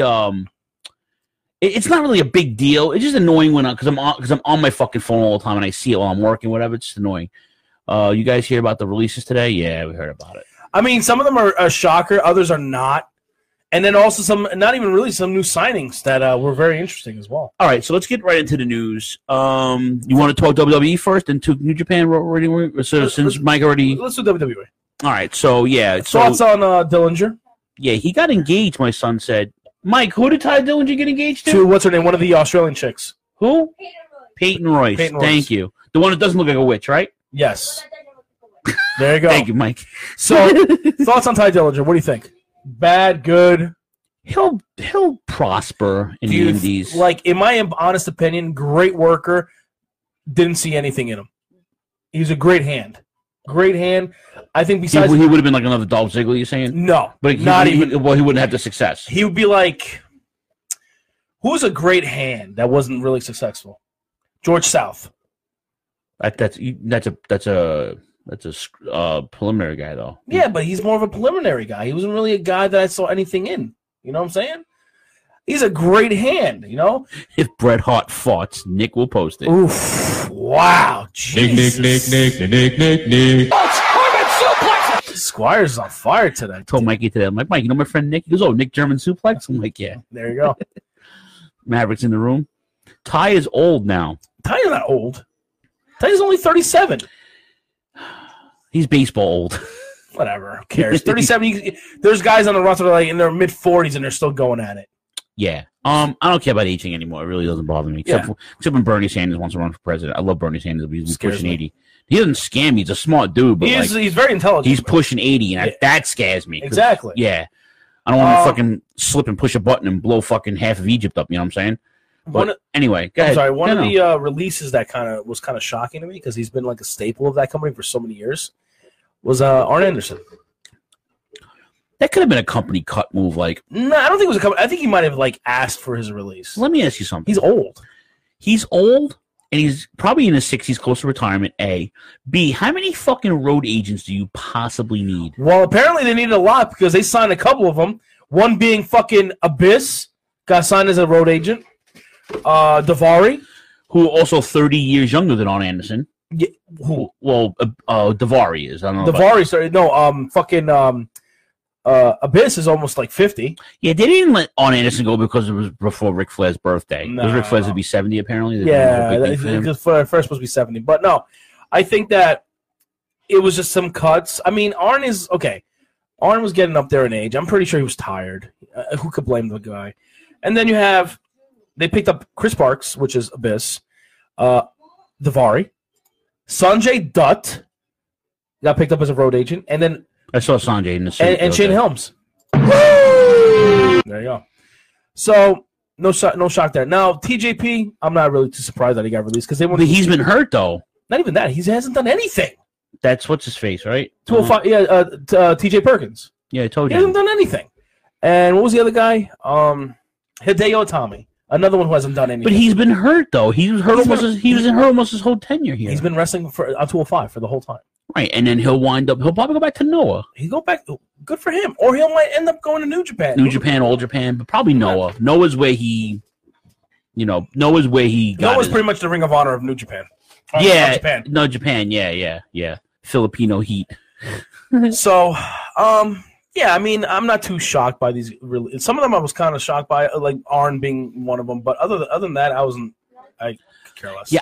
It's not really a big deal. It's just annoying when because I'm on my fucking phone all the time and I see it while I'm working, whatever. It's just annoying. You guys hear about the releases today? Yeah, we heard about it. I mean, some of them are a shocker, others are not. And then also some, not even really, some new signings that were very interesting as well. All right, so let's get right into the news. You want to talk WWE first and to New Japan already? So since Mike already... Let's do WWE. All right, so yeah. Thoughts on Dillinger? Yeah, he got engaged, my son said. Mike, who did Ty Dillinger get engaged to? To, what's her name? One of the Australian chicks. Who? Peyton Royce. Thank you. The one that doesn't look like a witch, right? Yes. There you go. Thank you, Mike. So, thoughts on Ty Dillinger? What do you think? Bad, good? He'll prosper in the Indies. Like, in my honest opinion, great worker. Didn't see anything in him. He was a great hand. Great hand. I think besides... He would have been like another Dolph Ziggler, you're saying? No. But not even... Well, he wouldn't have the success. He would be like... Who's a great hand that wasn't really successful? George South. That's a preliminary guy, though. Yeah, but he's more of a preliminary guy. He wasn't really a guy that I saw anything in. You know what I'm saying? He's a great hand, you know? If Bret Hart farts, Nick will post it. Oof. Wow. Jesus. Nick. Squire's on fire today. I told Mikey today, I'm like, Mike, you know my friend Nick? He goes, oh, Nick German suplex? I'm like, yeah. There you go. Maverick's in the room. Ty is old now. Ty's not old. Ty's only 37. He's baseball old. Whatever. Who cares? 37. There's guys on the roster that are like in their mid-40s and they're still going at it. Yeah. I don't care about aging anymore. It really doesn't bother me. Except when Bernie Sanders wants to run for president. I love Bernie Sanders, but he's pushing 80. He doesn't scare me. He's a smart dude. But he's very intelligent. He's pushing 80, and that scares me. Exactly. Yeah. I don't want to fucking slip and push a button and blow fucking half of Egypt up. You know what I'm saying? But anyway, go ahead. Sorry. One of the releases that was kind of shocking to me because he's been like a staple of that company for so many years was Arn Anderson. That could have been a company cut move. Like, no, I don't think it was a company. I think he might have like asked for his release. Let me ask you something. He's old. He's old, and he's probably in his 60s, close to retirement. A, B. How many fucking road agents do you possibly need? Well, apparently they needed a lot because they signed a couple of them. One being fucking Abyss, got signed as a road agent. Davari, who also 30 years younger than Arn Anderson. Yeah, who? Well, Davari is. I don't know. Davari, sorry, no, fucking Abyss is almost like 50. Yeah, they didn't let Arn Anderson go because it was before Ric Flair's birthday. No. Because Ric Flair's would be 70 apparently. Yeah, because first supposed to be 70, but no, I think that it was just some cuts. I mean, Arn is okay. Arn was getting up there in age. I'm pretty sure he was tired. Who could blame the guy? And then you have. They picked up Chris Parks, which is Abyss, Davari, Sanjay Dutt got picked up as a road agent, and then I saw Sanjay in the suit, and Shane Helms. There you go. So no shock there. Now TJP, I'm not really too surprised that he got released because he's been hurt though. Not even that. He hasn't done anything. That's what's his face, right? 205. Yeah, TJ Perkins. Yeah, I told you. He hasn't done anything. And what was the other guy? Hideo Itami. Another one who hasn't done anything. But he's been hurt though. He was hurt almost his whole tenure here. He's been wrestling for on 205 for the whole time. Right, and then he'll probably go back to Noah. He'll go back. Good for him. Or he'll might end up going to New Japan. New Japan, All Japan, but probably Noah. Noah's where he, Noah's where he got. Noah's pretty much the Ring of Honor of New Japan. Yeah, Japan. No, Japan. Yeah. Filipino heat. So, yeah, I mean, I'm not too shocked by these. Some of them I was kind of shocked by, like Arn being one of them. But other than that, I could care less. Yeah,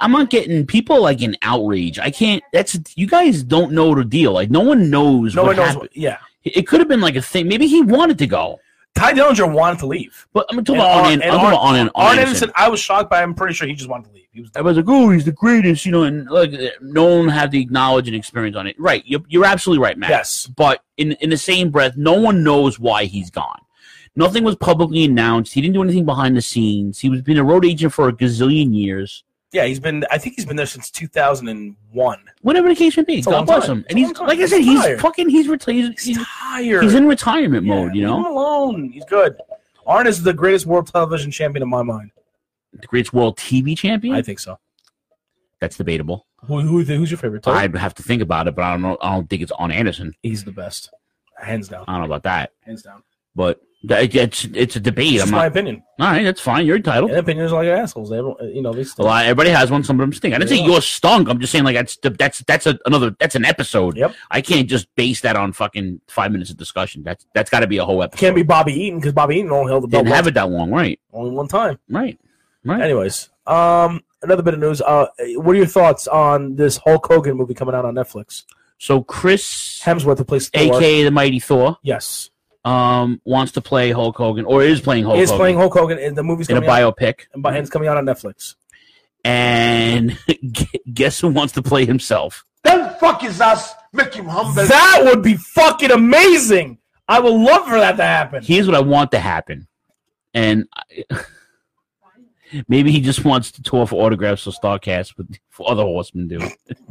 I'm not getting people like in outrage. I can't. That's you guys don't know the deal. Like no one knows. No what one knows. happened. Yeah. It could have been like a thing. Maybe he wanted to go. Ty Dillinger wanted to leave. But I'm talking about Arn Anderson. I was shocked, but I'm pretty sure he just wanted to leave. I was like, oh, he's the greatest, and like no one had the knowledge and experience on it. Right, you're absolutely right, Matt. Yes, but in the same breath, no one knows why he's gone. Nothing was publicly announced. He didn't do anything behind the scenes. He was been a road agent for a gazillion years. Yeah, I think he's been there since 2001. Whatever the case may be, God bless him. And he's like I said, he's retired. He's tired. He's in retirement mode. Leave him alone. He's good. Arn is the greatest world television champion in my mind. The greatest world TV champion? I think so. That's debatable. Who's your favorite? Tony? I'd have to think about it, but I don't know. I don't think it's Arn Anderson. He's the best, hands down. I don't know about that. Hands down. But it's a debate. It's my opinion. All right, that's fine. You're entitled. And opinions are like assholes. They don't, they stink. Well, everybody has one. Some of them stink. I didn't say yours stunk. I'm just saying like that's an episode. Yep. I can't just base that on fucking 5 minutes of discussion. That's got to be a whole episode. Can't be Bobby Eaton because Bobby Eaton only held the belt. Didn't have it that long, right? Only one time. Right. Anyways, another bit of news. What are your thoughts on this Hulk Hogan movie coming out on Netflix? So Chris Hemsworth, who plays Thor, a.k.a. the Mighty Thor. Yes. Wants to play Hulk Hogan, or is playing Hulk Hogan. Is playing Hulk Hogan, and the movie's in a biopic. And it's coming out on Netflix. And guess who wants to play himself? Then fuck his ass, make him humble. That would be fucking amazing. I would love for that to happen. Here's what I want to happen. And maybe he just wants to tour for autographs or StarCast for other horsemen do.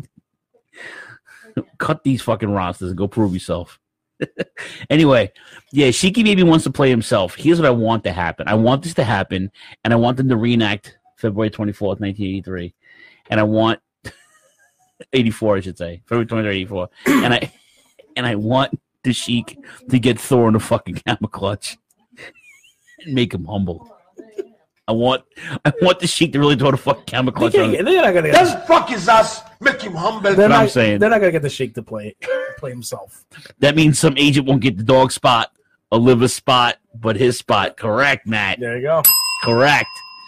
Cut these fucking rosters and go prove yourself. Anyway, yeah, Shiki maybe wants to play himself. Here's what I want to happen. I want this to happen, and I want them to reenact February 24th, 1983. And I want 84, I should say. February 23rd, 84. And I want the Sheik to get Thor in a fucking camera clutch and make him humble. I want the Sheik to really throw the fucking camera clutch on him. They're not gonna Then fuck his ass, make him humble. That's what I'm saying. They're not gonna get the Sheik to play himself. That means some agent won't get the dog spot, a liver spot, but his spot. Correct, Matt. There you go. Correct.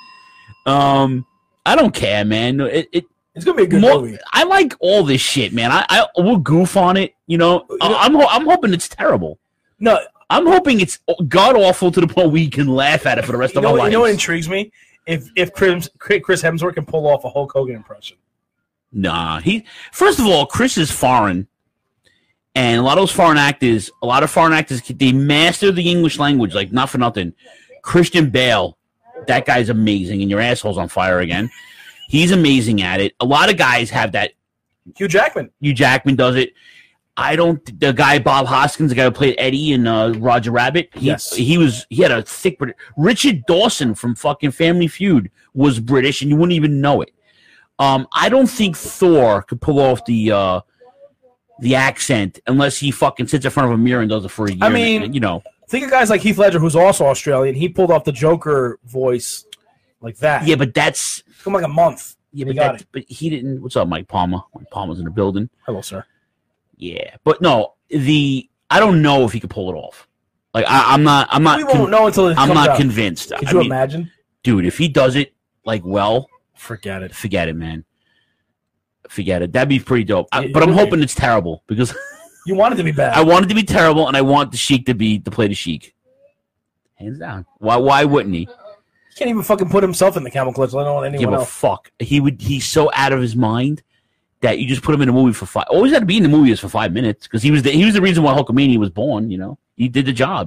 I don't care, man. It's gonna be a good movie. I like all this shit, man. I will goof on it. I'm hoping it's terrible. No, I'm hoping it's god awful to the point we can laugh at it for the rest of our lives. You know what intrigues me? If Chris Hemsworth can pull off a Hulk Hogan impression. Nah, first of all, Chris is foreign, and a lot of foreign actors, they master the English language like not for nothing. Christian Bale, that guy's amazing, and your asshole's on fire again. He's amazing at it. A lot of guys have that. Hugh Jackman does it. The guy Bob Hoskins, the guy who played Eddie in Roger Rabbit. He had a thick British. Richard Dawson from fucking Family Feud was British, and you wouldn't even know it. I don't think Thor could pull off the accent unless he fucking sits in front of a mirror and does it for a year. I mean, think of guys like Heath Ledger, who's also Australian. He pulled off the Joker voice like that. Yeah, but that's took him like a month. Yeah, but he didn't. What's up, Mike Palmer? Mike Palmer's in the building. Hello, sir. Yeah, but no, I don't know if he could pull it off. Like I'm not. We won't know until it I'm comes not out. convinced. Could you imagine, dude? If he does it like well, forget it. Forget it, man. Forget it. That'd be pretty dope. But I'm hoping it's terrible because you want it to be bad. I want it to be terrible, and I want the Sheik to play the Sheik. Hands down. Why wouldn't he? He can't even fucking put himself in the camel clutch. Let alone anyone else. Fuck. He's so out of his mind that you just put him in a movie for 5. Always had to be in the movie is for 5 minutes because he was the reason why Hulkamania was born. He did the job.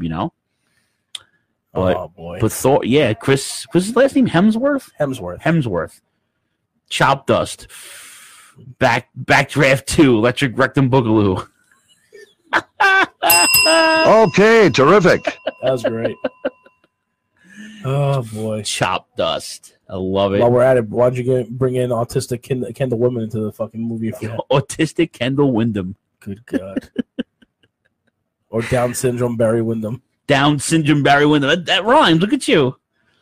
But, oh boy. But Thor, yeah, Chris. What's his last name? Hemsworth. Hemsworth. Chop Dust. Backdraft 2. Electric Rectum Boogaloo. Okay, terrific. That was great. Oh boy. Chop Dust. I love it. While we're at it, why don't you bring in autistic Kendall Windham into the fucking movie? Autistic Kendall Windham. Good God. Or Down syndrome Barry Windham. Down syndrome Barry Windham. That rhymes. Look at you.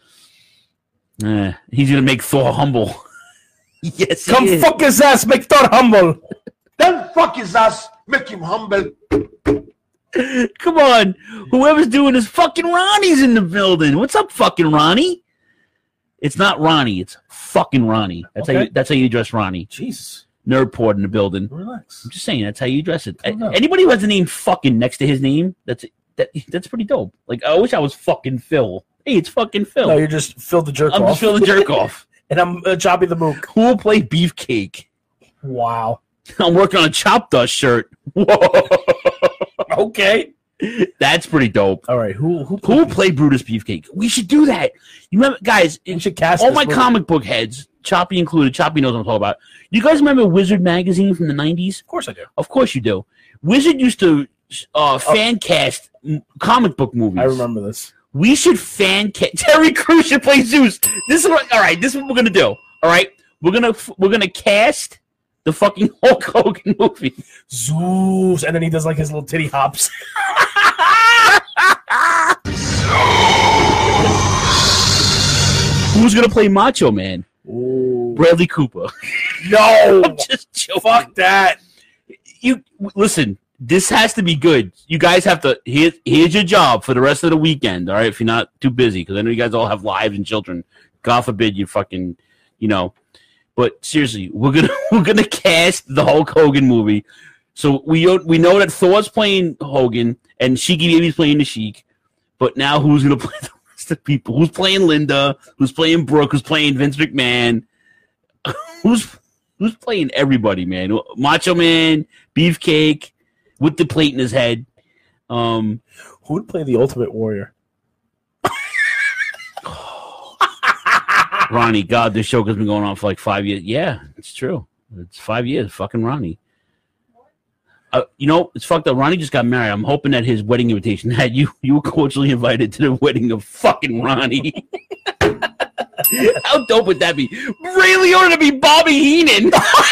He's gonna make Thor humble. Yes, come fuck his ass, make Thor humble. Then fuck his ass, make him humble. Come on, whoever's doing this, fucking Ronnie's in the building. What's up, fucking Ronnie? It's not Ronnie. It's fucking Ronnie. That's how you address Ronnie. Jesus. Nerdport in the building. Relax. I'm just saying that's how you address it. Anybody who has the name fucking next to his name, that's pretty dope. Like I wish I was fucking Phil. Hey, it's fucking Phil. No, you're just Phil the jerk off. I'm just Phil the jerk off. And I'm Choppy the Mook. Who will play Beefcake? Wow. I'm working on a Chop Dust shirt. Whoa. Okay. That's pretty dope. All right. Who will play Brutus Beefcake? We should do that. You remember, guys? We should cast all this my movie. comic book heads, Choppy included. Choppy knows what I'm talking about. You guys remember Wizard magazine from the 90s? Of course I do. Of course you do. Wizard used to fan cast comic book movies. I remember this. We should fan cast. Terry Crews should play Zeus. This is what. All right. This is what we're gonna do. All right. We're gonna cast the fucking Hulk Hogan movie. Zeus, and then he does like his little titty hops. Who's gonna play Macho Man? Ooh. Bradley Cooper. No, I'm just joking. Fuck that. You listen. This has to be good. You guys have to. Here's your job for the rest of the weekend. All right, if you're not too busy, because I know you guys all have lives and children. God forbid you fucking, But seriously, we're gonna cast the Hulk Hogan movie. So we know that Thor's playing Hogan and Sheiky Baby's playing the Sheik. But now who's gonna play the rest of the people? Who's playing Linda? Who's playing Brooke? Who's playing Vince McMahon? Who's playing everybody, man? Macho Man, Beefcake, with the plate in his head. Who would play the Ultimate Warrior? Ronnie, God, this show has been going on for like 5 years. Yeah, it's true. It's 5 years. Fucking Ronnie. It's fucked up. Ronnie just got married. I'm hoping that his wedding invitation had you were cordially invited to the wedding of fucking Ronnie. How dope would that be? Ray Liotta to be Bobby Heenan.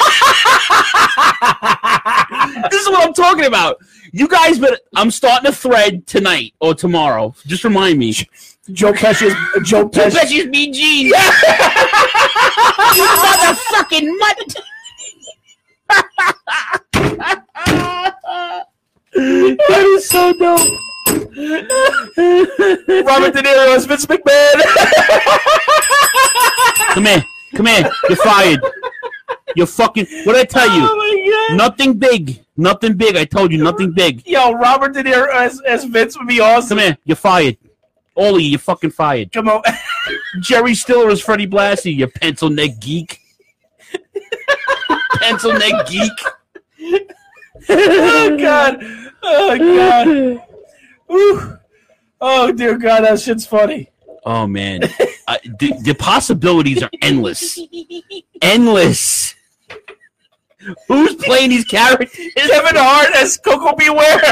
This is what I'm talking about. You guys, I'm starting a thread tonight or tomorrow. Just remind me. Joe Pesci's Mean Gene. Yeah. You motherfucking mother. That is so dope. Robert De Niro as Vince McMahon. Come here. You're fired. You're fucking. What did I tell you? Oh my God. Nothing big. I told you nothing big. Yo, Robert De Niro as Vince would be awesome. Come here. You're fired. All of you, you're fucking fired. Come on. Jerry Stiller as Freddie Blassie, you pencil neck geek. Pencil neck geek. Oh God. Ooh. Oh dear God, that shit's funny. Oh man, the possibilities are endless. Endless. Who's playing these characters? Kevin Hart as Coco Beware.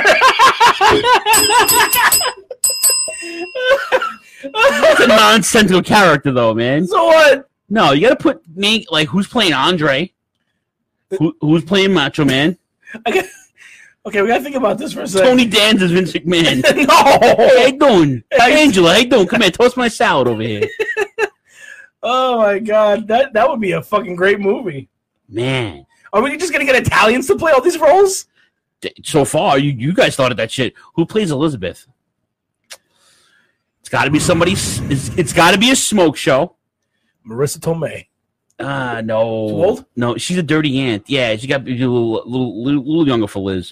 That's a nonsensical character, though, man. So what? No, you got to put me like who's playing Andre? Who's playing Macho Man? Okay, we gotta think about this for a second. Tony Danza is Vince McMahon. No. Hey, how you doing? Angela, how you doing? Come here, toast my salad over here. Oh my God, that would be a fucking great movie. Man, are we just gonna get Italians to play all these roles? So far, you guys started that shit. Who plays Elizabeth? It's got to be somebody. It's got to be a smoke show. Marissa Tomei. No. Too old? No, she's a dirty aunt. Yeah, she got to be a little younger for Liz.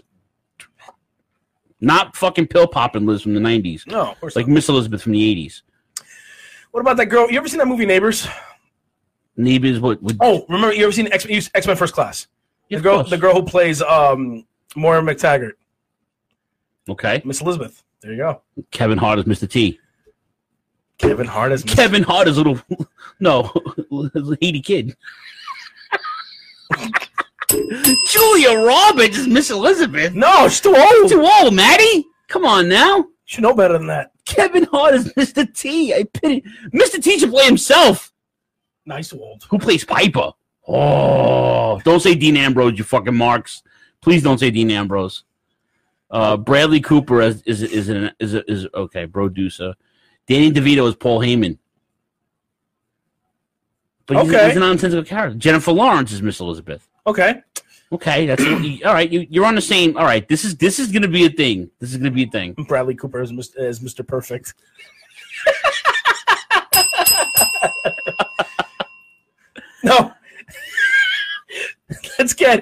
Not fucking pill popping Liz from the 90s. No, of course like not. Miss Elizabeth from the 80s. What about that girl? You ever seen that movie Neighbors? Neighbors, what? Oh, remember you ever seen X-Men First Class? Yeah, the girl who plays Moira McTaggart. Okay. Miss Elizabeth. There you go. Kevin Hart is Mr. T. Kevin Hart is little Haiti kid. Julia Roberts is Miss Elizabeth. No, she's too old. Too old, Maddie. Come on now. You should know better than that. Kevin Hart is Mr. T. I pity. Mr. T should play himself. No, he's too old. Who plays Piper? Oh, don't say Dean Ambrose, you fucking marks. Please don't say Dean Ambrose. Bradley Cooper is okay. Producer. Danny DeVito is Paul Heyman. But he's a nonsensical character. Jennifer Lawrence is Miss Elizabeth. Okay, that's all right. You're on the same. All right, this is gonna be a thing. This is gonna be a thing. Bradley Cooper is Mr. Perfect. No. Let's get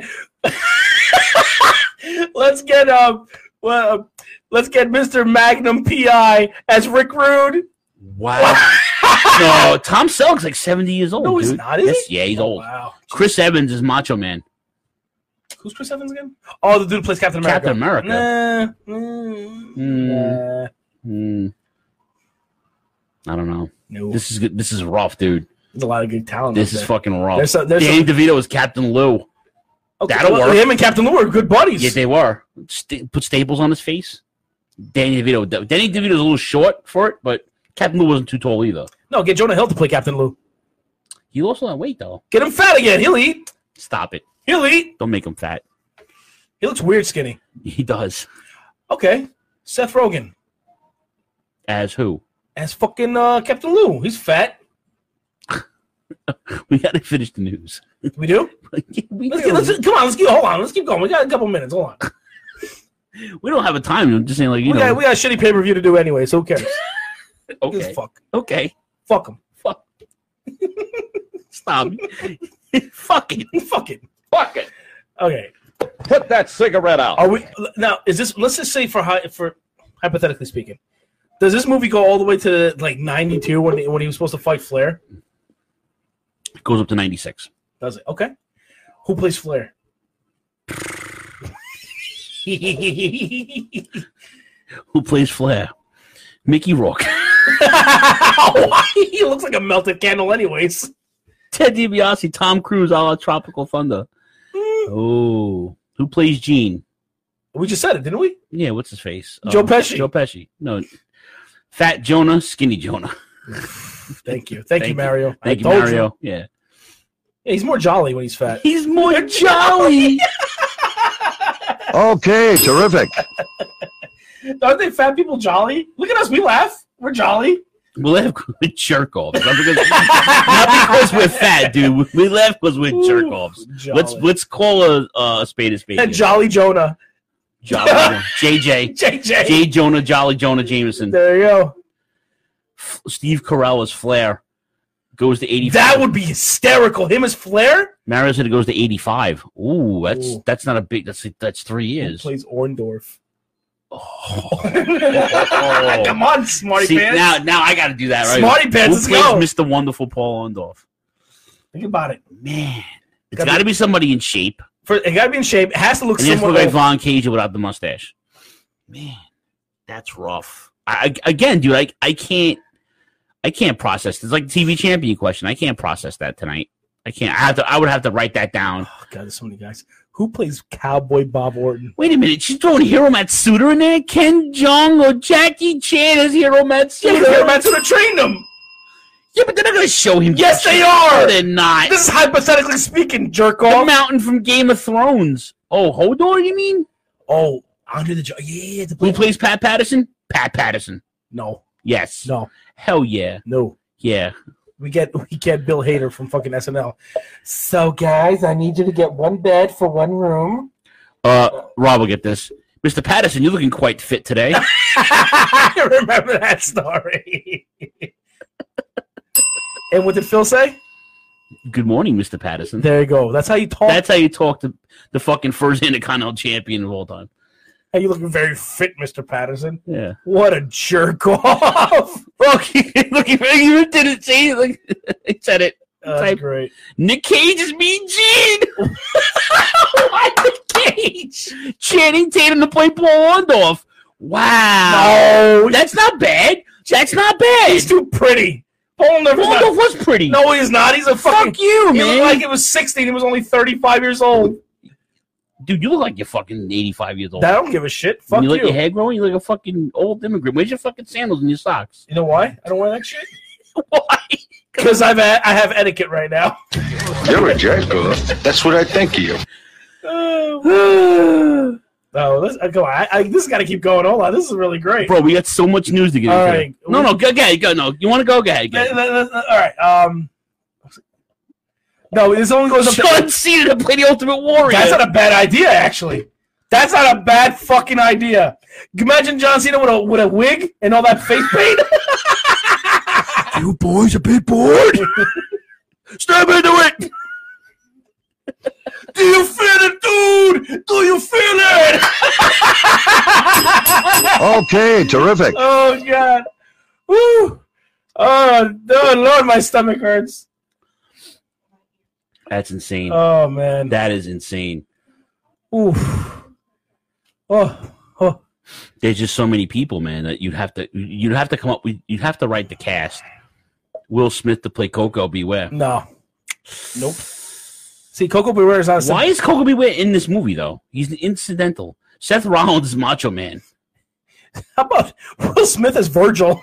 Mr. Magnum PI as Rick Rude. Wow. No, Tom Selleck's like 70 years old. No, he's dude. not. Is Yes, he? yeah, he's old. Wow. Chris Evans is Macho Man. Who's Chris Evans again? Oh, the dude who plays Captain America. Captain America. I don't know. No. This is good. This is rough, dude. There's a lot of good talent. This out is there. fucking rough. There's Danny DeVito is Captain Lou. Okay, That'll well, work. Him and Captain Lou were good buddies. Yeah, they were. Put staples on his face. Danny DeVito. Danny DeVito's a little short for it, but Captain Lou wasn't too tall either. No, get Jonah Hill to play Captain Lou. He lost a lot of weight, though. Get him fat again. He'll eat. Stop it. He'll eat. Don't make him fat. He looks weird skinny. He does. Okay. Seth Rogen As who? as fucking Captain Lou. He's fat. We got to finish the news. We do? We Hold on. Let's keep going. We got a couple minutes. Hold on. We don't have a time. I'm just saying, like, We got a shitty pay-per-view to do anyway, so who cares? Okay. Fuck. Okay. Fuck him. Fuck. Stop. Fuck it. Fuck it. Fuck it. Okay. Put that cigarette out. Are we now? Is this? Let's just say for hypothetically speaking, does this movie go all the way to like 92 when he was supposed to fight Flair? It goes up to 96. Does it? Okay. Who plays Flair? Who plays Flair? Mickey Rourke. He looks like a melted candle, anyways. Ted DiBiase, Tom Cruise, a la Tropical Thunder. Oh, who plays Gene? We just said it, didn't we? Yeah, what's his face? Joe Pesci. Joe Pesci. No, Fat Jonah, Skinny Jonah. Thank you, Mario. Thank you, I told Mario. Yeah, he's more jolly when he's fat. he's more jolly. Okay, terrific. Aren't they fat people jolly? Look at us, we laugh. We're jolly. We laugh because we're jerk offs. Not because we're fat, dude. We laugh because we're jerk offs. Let's call a spade a spade. And Jolly Jonah. Jolly Jonah. JJ. JJ. J. Jonah, Jolly Jonah Jameson. There you go. Steve Carell as Flair. Goes to 85. That would be hysterical. Him as Flair? Mario said it goes to 85. Ooh, that's not a big. That's 3 years. Who plays Orndorff? Oh. Come on, Smarty See, Pants. now I got to do that right. Smarty Pants, Who let's plays go. Mr. Wonderful Paul Orndorff? Think about it. Man, it's got to be somebody in shape. It got to be in shape. It has to look And it has to similar. look like Von Cage without the mustache. Man, that's rough. Again, dude, I can't process. It's like the TV champion question. I can't process that tonight. I can't. I would have to write that down. Oh, God, there's so many guys. Who plays Cowboy Bob Orton? Wait a minute. She's throwing Hiro Matsuda in there? Ken Jeong or Jackie Chan as Hiro Matsuda? Yeah, Hiro Matsuda trained him. Yeah, but they're not going to show him. Yes, they are. No, they're not. This is hypothetically speaking, jerk The off. mountain from Game of Thrones. Oh, Hodor, you mean? Oh, Andre the Giant. Yeah. Who plays Pat Patterson? Pat Patterson. No. Yes. No. Hell yeah. No. Yeah. We get Bill Hader from fucking SNL. So, guys, I need you to get one bed for one room. Rob will get this. Mr. Patterson, you're looking quite fit today. I remember that story. And what did Phil say? Good morning, Mr. Patterson. There you go. That's how you talk. That's how you talk to the fucking first Intercontinental champion of all time. Hey, you looking very fit, Mr. Patterson. Yeah. What a jerk off. Look, you didn't say it. Like, he said it. That's great. Nick Cage is Mean Gene. Why Nick Cage? Channing Tatum to play Paul Orndorff. Wow. No. That's not bad. That's not bad. He's too pretty. Paul Orndorff was pretty. No, he's not. He's a fucking... Fuck you, He man. looked like he was 16. He was only 35 years old. Dude, you look like you're fucking 85 years old. I don't give a shit. Fuck you. you. Look your hair growing, you look like a fucking old immigrant. Where's your fucking sandals and your socks? You know why? I don't wear that shit? Why? Because I have etiquette right now. You're a jerk, girl. That's what I think of you. Oh, this has got to keep going. Hold on. This is really great. Bro, we got so much news to get All into. right. No, go ahead. Go. No, you want to go? Go ahead. All right. No, this only goes up John Cena to play the Ultimate Warrior. That's not a bad idea, actually. That's not a bad fucking idea. Imagine John Cena with a wig and all that face paint. You boys a bit bored? Step into it! Do you feel it, dude? Do you feel it? Okay, terrific. Oh, God. Woo. Oh, Lord, my stomach hurts. That's insane. Oh, man. That is insane. Oof. Oh. There's just so many people, man, that you'd have to come up with. You'd have to write the cast. Will Smith to play Coco Beware. No. Nope. See, Coco Beware is not. Why is Coco Beware in this movie though? He's incidental. Seth Rollins is Macho Man. How about Will Smith as Virgil?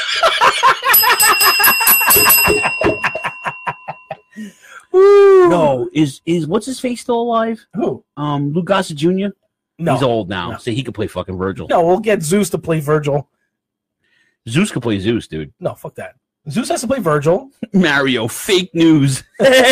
No, is what's his face still alive? Who? Lou Gossett Jr. No, he's old now, no. so he could play fucking Virgil. No, we'll get Zeus to play Virgil. Zeus could play Zeus, dude. No, fuck that. Zeus has to play Virgil. Mario, fake news.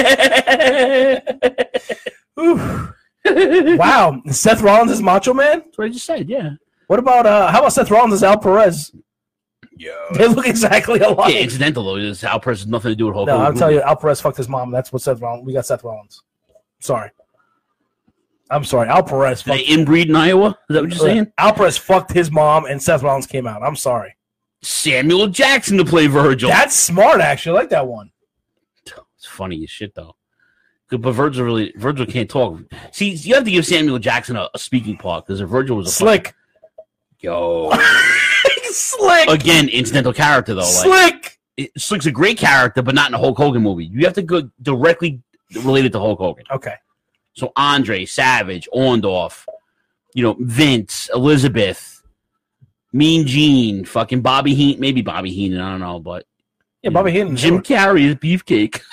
Wow, Seth Rollins is Macho Man? That's what I just said, yeah. What about, how about Seth Rollins as Al Perez? Yo. They look exactly alike. Yeah, incidental though. This Al Perez has nothing to do with Hulk No, Hogan. I'll tell you, Al Perez fucked his mom. That's what Seth Rollins. We got Seth Rollins. Sorry. I'm sorry. Al Perez. Did they inbreed in Iowa? Is that what you're saying? Al Perez fucked his mom, and Seth Rollins came out. I'm sorry. Samuel Jackson to play Virgil. That's smart, actually. I like that one. It's funny as shit though. But Virgil can't talk. See, you have to give Samuel Jackson a speaking part because Virgil was a Slick. Yo. Slick. Again, incidental character though. Slick. Slick's a great character, but not in a Hulk Hogan movie. You have to go directly related to Hulk Hogan. Okay. So Andre, Savage, Orndorff, Vince, Elizabeth, Mean Gene, fucking Bobby Heenan, maybe Bobby Heenan, I don't know, but yeah, Bobby Heenan. Jim Carrey is Beefcake.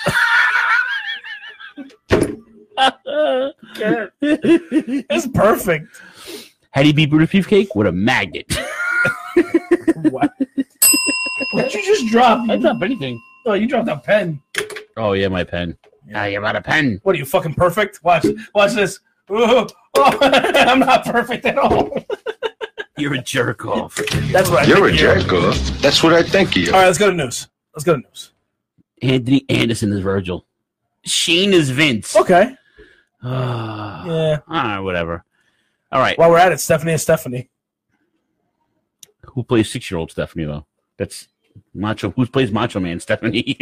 It's perfect. Had he beat Brutus Beefcake? With a magnet. What? What did you just drop? I dropped anything. Oh, you dropped a pen. Oh, yeah, my pen. Ah, you got a pen. What are you, fucking perfect? Watch this. Oh, I'm not perfect at all. You're a jerk off. That's what I You're a think jerk off. That's what I think of you. All right, let's go to news. Anthony Anderson is Virgil. Shane is Vince. Okay. Yeah. All right, whatever. All right. While we're at it, Stephanie is Stephanie. Who plays 6-year-old Stephanie, though? That's Macho. Who plays Macho Man, Stephanie?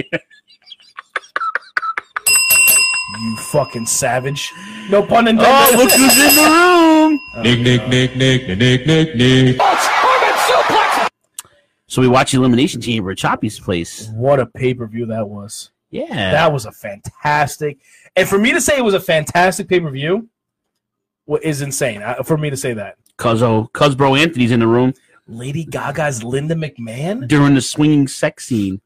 You fucking savage. No pun intended. Oh, look who's in the room. Nick. So we watched Elimination Chamber at Choppy's place. What a pay-per-view that was. Yeah. That was a fantastic. And for me to say it was a fantastic pay-per-view is insane. For me to say that. Cuzbro Anthony's in the room. Lady Gaga's Linda McMahon? During the swinging sex scene.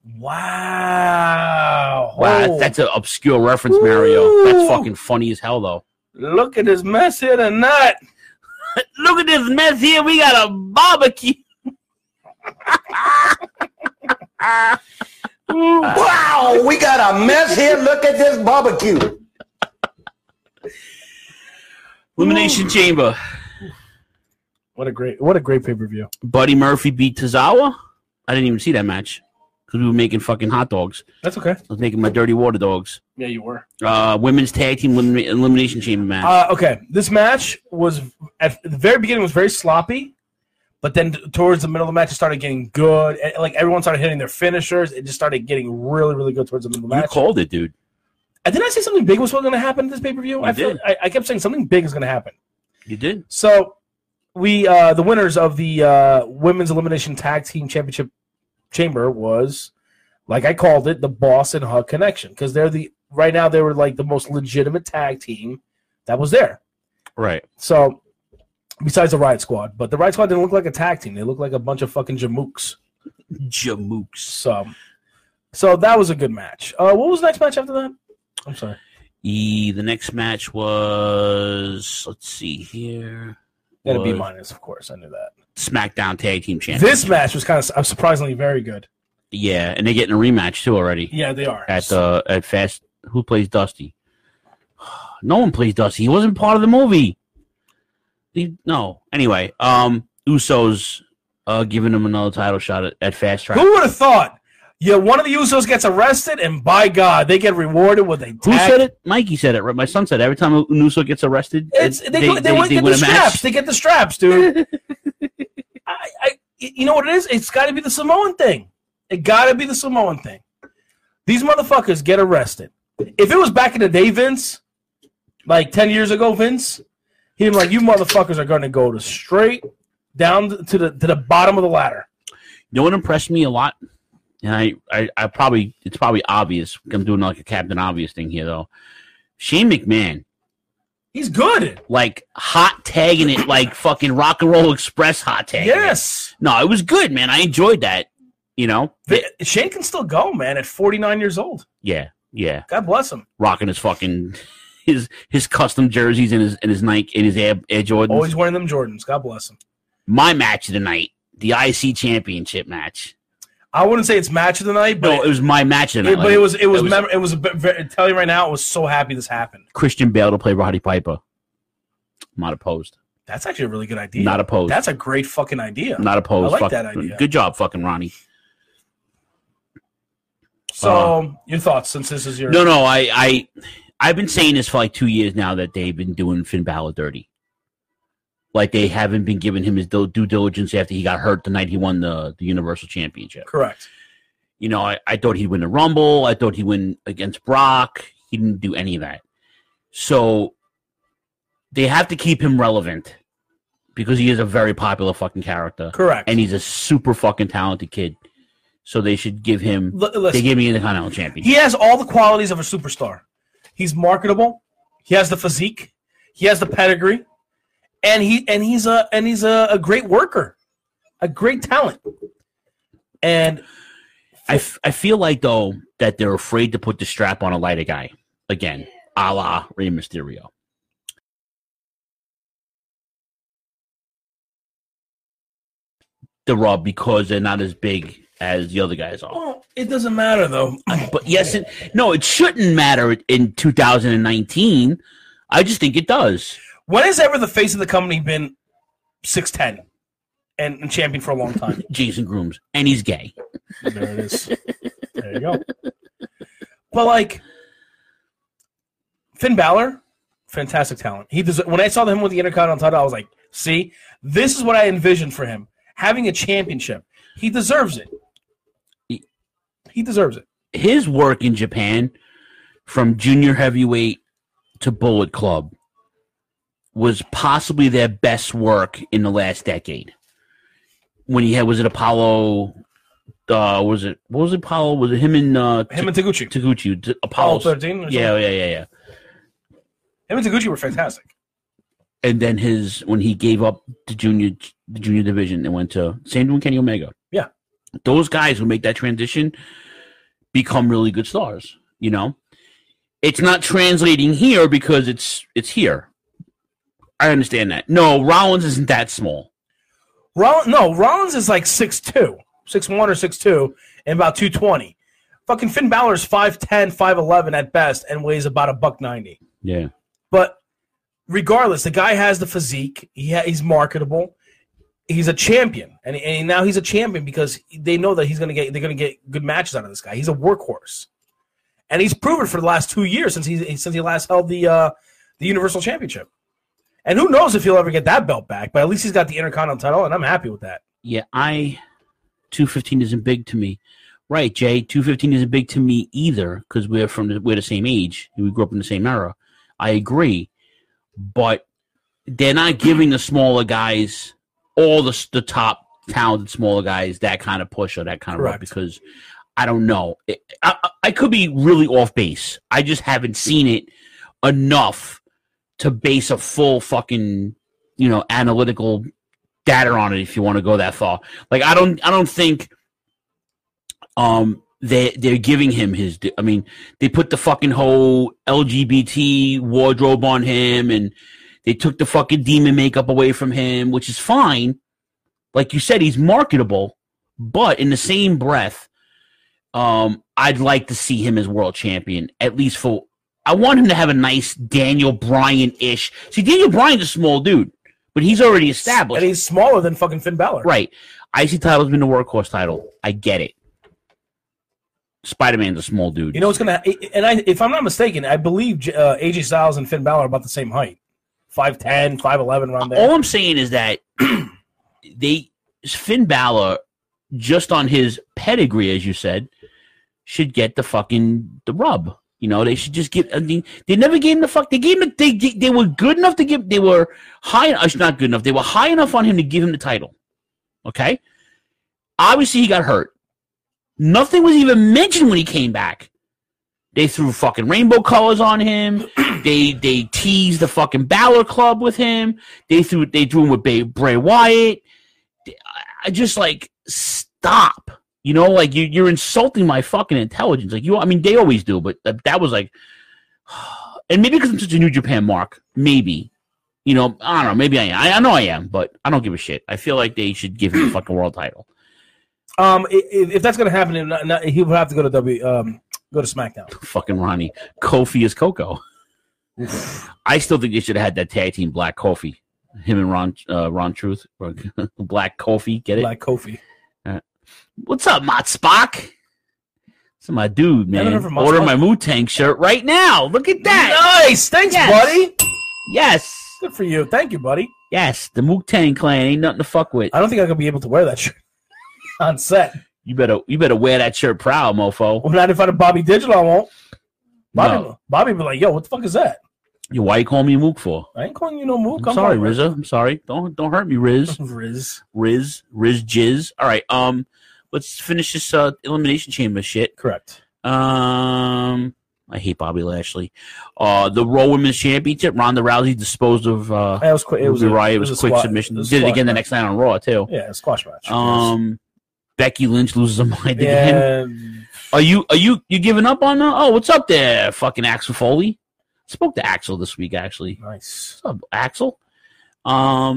Wow. Wow, that's an obscure reference, Mario. That's fucking funny as hell, though. Look at this mess here tonight. Look at this mess here. We got a barbecue. Wow, we got a mess here. Look at this barbecue. Elimination Chamber. What a great pay-per-view. Buddy Murphy beat Tozawa. I didn't even see that match because we were making fucking hot dogs. That's okay. I was making my dirty water dogs. Yeah, you were. Women's tag team elimination chamber match. Okay, this match was at the very beginning was very sloppy, but then towards the middle of the match it started getting good. Like everyone started hitting their finishers. It just started getting really, really good towards the middle of the match. You called it, dude. Didn't I say something big was going to happen in this pay-per-view? I kept saying something big is going to happen. You did. So we the winners of the women's elimination tag team championship chamber was, like I called it, the Boss and Hug Connection, because right now they were like the most legitimate tag team that was there. Right. So besides the Riot Squad, but the Riot Squad didn't look like a tag team. They looked like a bunch of fucking jamooks. So that was a good match. What was the next match after that? I'm sorry. The next match was, let's see here. Got a B-, of course. I knew that. SmackDown Tag Team Championship. This match was kind of surprisingly very good. Yeah, and they're getting a rematch too already. Yeah, they are. At Fast. Who plays Dusty? No one plays Dusty. He wasn't part of the movie. No. Anyway, Usos giving him another title shot at Fast Track. Who would have thought Yeah, one of the Usos gets arrested, and by God, they get rewarded with a tag. Who said it? Mikey said it. Right? My son said every time an Uso gets arrested, They get the straps. They get the straps, dude. You know what it is? It's got to be the Samoan thing. It got to be the Samoan thing. These motherfuckers get arrested. If it was back in the day, Vince, like 10 years ago, Vince, he'd be like, you motherfuckers are going to go to straight down to the bottom of the ladder. You know what impressed me a lot? And I probably, it's probably obvious. I'm doing like a Captain Obvious thing here, though. Shane McMahon. He's good. Like hot tagging it, like fucking Rock and Roll Express hot tagging. Yes. No, it was good, man. I enjoyed that. You know, Shane can still go, man. At 49 years old. Yeah. God bless him. Rocking his fucking his custom jerseys and his Nike and his Air Jordans. Always wearing them Jordans. God bless him. My match of the night, the IC Championship match. I wouldn't say it's match of the night, but no, it was my match of the night. But it was. I'm telling you right now, I was so happy this happened. Christian Bale to play Roddy Piper. I'm not opposed. That's actually a really good idea. Not opposed. That's a great fucking idea. Not opposed. I like that idea. Good job, fucking Ronnie. So, your thoughts since this is your... No, I've been saying this for like 2 years now that they've been doing Finn Balor dirty. Like they haven't been giving him his due diligence after he got hurt the night he won the Universal Championship. Correct. You know, I thought he'd win the Rumble. I thought he'd win against Brock. He didn't do any of that. So they have to keep him relevant because he is a very popular fucking character. Correct. And he's a super fucking talented kid. So they should give him. They gave me the Intercontinental Championship. He has all the qualities of a superstar. He's marketable. He has the physique. He has the pedigree, and he's a great worker, a great talent. And I feel like though that they're afraid to put the strap on a lighter guy again, a la Rey Mysterio. The Raw because they're not as big as the other guys are. Well, it doesn't matter though. But yes, it shouldn't matter in 2019. I just think it does. When has ever the face of the company been 6'10" and champion for a long time? Jason Grooms, and he's gay. There it is. There you go. But like Finn Balor, fantastic talent. When I saw him with the Intercontinental title, I was like, "See, this is what I envisioned for him: having a championship. He deserves it. He deserves it." His work in Japan, from junior heavyweight to Bullet Club, was possibly their best work in the last decade. When he was it Apollo? Was it Apollo? Was it him and Taguchi? Taguchi, Apollo 13. Yeah. Him and Taguchi were fantastic. And then when he gave up the junior division and went to same with Kenny Omega. Yeah, those guys who make that transition become really good stars. You know, it's not translating here because it's here. I understand that. No, Rollins isn't that small. Rollins is like 6'2", 6'1" or 6'2", and about 220. Fucking Finn Balor is 5'10", 5'11" at best, and weighs about $190. Yeah, but regardless, the guy has the physique. He's marketable. He's a champion, and now he's a champion because they know that they're gonna get good matches out of this guy. He's a workhorse, and he's proven for the last 2 years since he last held the Universal Championship. And who knows if he'll ever get that belt back? But at least he's got the Intercontinental title, and I'm happy with that. Yeah, 215 isn't big to me. Right, Jay, 215 isn't big to me either because we're the same age and we grew up in the same era. I agree, but they're not giving the smaller guys, all the top talented smaller guys, that kind of push or that kind of rub because I don't know. I could be really off base. I just haven't seen it enough to base a full fucking, analytical data on it if you want to go that far. Like I don't think they're giving him his. I mean, they put the fucking whole LGBT wardrobe on him, and they took the fucking demon makeup away from him, which is fine. Like you said, he's marketable, but in the same breath, I'd like to see him as world champion, at least for. I want him to have a nice Daniel Bryan-ish. See, Daniel Bryan's a small dude, but he's already established. And he's smaller than fucking Finn Balor. Right. IC title's been the workhorse title. I get it. Spider-Man's a small dude. You know what's gonna? And if I'm not mistaken, I believe AJ Styles and Finn Balor are about the same height, 5'10", 5'11", around there. All I'm saying is that Finn Balor, just on his pedigree, as you said, should get the rub. You know, they should just get. I mean, they never gave him the fuck. They gave him. They were good enough to give. They were high. Not good enough. They were high enough on him to give him the title. Okay. Obviously, he got hurt. Nothing was even mentioned when he came back. They threw fucking rainbow colors on him. They teased the fucking Balor Club with him. They threw him with Bray Wyatt. I just like stop. You know, like you're insulting my fucking intelligence. Like I mean, they always do, but that was like, and maybe because I'm such a New Japan mark, maybe. You know, I don't know. Maybe I am. I know I am, but I don't give a shit. I feel like they should give him the fucking world title. If that's gonna happen, he would have to go to go to SmackDown. Fucking Ronnie, Kofi is Coco. I still think they should have had that tag team, Black Kofi. Him and Ron Truth, Black Kofi. Get it? Black Kofi. What's up, Mott Spock? That's my dude, man. Order my Wu-Tang shirt right now. Look at that. Nice. Thanks, buddy. Yes. Good for you. Thank you, buddy. Yes, the Wu-Tang Clan ain't nothing to fuck with. I don't think I'm gonna be able to wear that shirt on set. You better wear that shirt proud, mofo. Well, not in front of Bobby Digital, I won't. Bobby be like, yo, what the fuck is that? Why you call me Mook for? I ain't calling you no Mook. I'm sorry, RZA. I'm sorry. Don't hurt me, Riz. Riz Jizz. All right. Let's finish this Elimination Chamber shit. Correct. I hate Bobby Lashley. The Raw Women's Championship. Ronda Rousey disposed of. It was quick. It was a quick submission. Did it again the next night on Raw too. Yeah, a squash match. Becky Lynch loses her mind again. Are you giving up on? What's up there, fucking Axel Foley? Spoke to Axel this week, actually. Nice. What's up, Axel? Are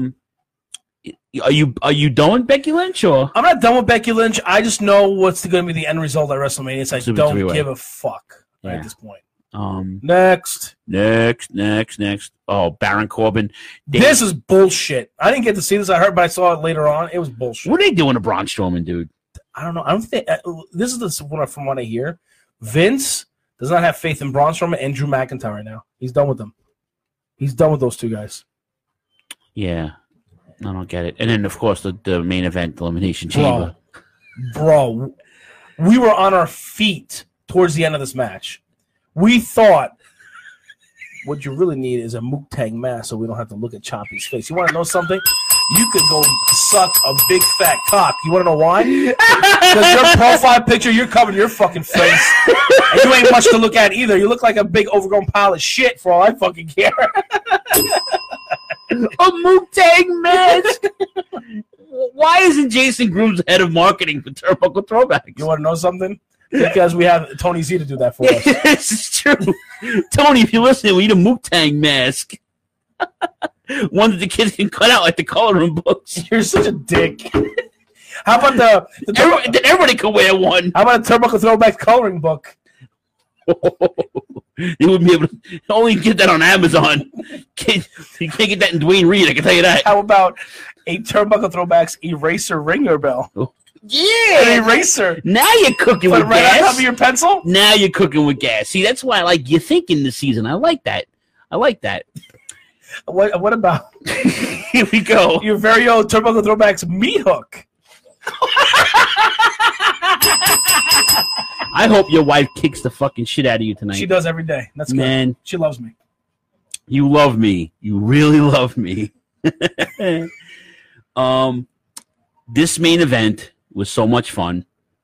you done with Becky Lynch, or? I'm not done with Becky Lynch. I just know what's going to be the end result at WrestleMania. So I don't give a fuck at this point. Next. Oh, Baron Corbin. This is bullshit. I didn't get to see this. I heard, but I saw it later on. It was bullshit. What are they doing to Braun Strowman, dude? I don't know. I don't think this is from what I hear. Vince does not have faith in Braun Strowman and Drew McIntyre right now. He's done with them. He's done with those two guys. Yeah. I don't get it. And then, of course, the main event, the Elimination Chamber. Bro, we were on our feet towards the end of this match. We thought what you really need is a Wu-Tang mask so we don't have to look at Choppy's face. You want to know something? You could go suck a big fat cock. You want to know why? Because your profile picture, you're covering your fucking face. And you ain't much to look at either. You look like a big overgrown pile of shit for all I fucking care. A Wu-Tang mask. Why isn't Jason Grooms head of marketing for Turnbuckle Throwbacks? You want to know something? Because we have Tony Z to do that for us. This is true. Tony, if you're listening, we need a Wu-Tang mask. One that the kids can cut out like the coloring books. You're such a dick. How about everybody could wear one? How about a Turnbuckle Throwback coloring book? You wouldn't be able to only get that on Amazon. You can't get that in Dwayne Reed, I can tell you that. How about a Turnbuckle Throwbacks eraser ringer bell? Yeah, an eraser. Now you're cooking with right gas. on top of your pencil. Now you're cooking with gas. See, that's why I like you thinking this season. I like that. What about? Here we go. Your very own Turnbuckle Throwbacks meat hook. I hope your wife kicks the fucking shit out of you tonight. She does every day. That's good. Man. She loves me. You love me. You really love me. This main event was so much fun.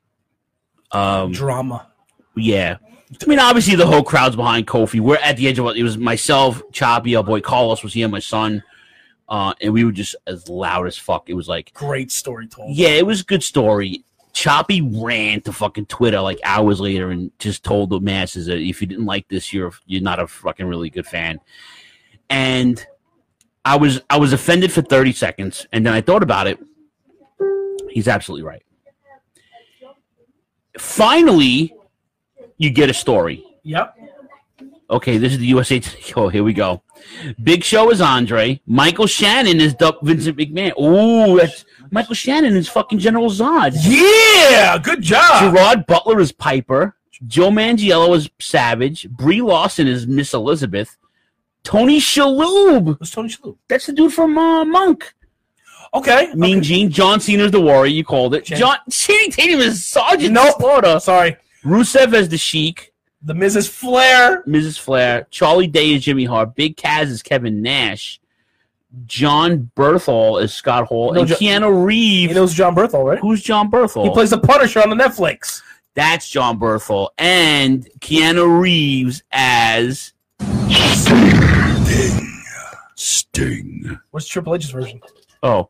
Drama. Yeah. I mean, obviously the whole crowd's behind Kofi. We're at the edge of it was myself, Choppy, our boy Carlos was here, my son, and we were just as loud as fuck. It was like great story told. Yeah, it was a good story. Choppy ran to fucking Twitter like hours later and just told the masses that if you didn't like this, you're not a fucking really good fan. And I was offended for 30 seconds, and then I thought about it. He's absolutely right. Finally, you get a story. Yep. Okay, this is the USA. Oh, here we go. Big Show is Andre. Michael Shannon is Vincent McMahon. Ooh, that's Michael Shannon is fucking General Zod. Yeah, good job. Gerard Butler is Piper. Joe Manganiello is Savage. Brie Larson is Miss Elizabeth. Tony Shalhoub. Who's Tony Shalhoub? That's the dude from Monk. Okay. Mean Gene. John Cena's the Warrior. You called it. Channing Tatum is Sergeant Slaughter. Sorry. Rusev as the Sheik. The Mrs. Flair. Mrs. Flair. Charlie Day is Jimmy Hart. Big Kaz is Kevin Nash. John Berthal is Scott Hall. And Keanu Reeves. He knows John Berthal, right? Who's John Berthal? He plays the Punisher on the Netflix. That's John Berthal. And Keanu Reeves as Sting. What's Triple H's version? Oh.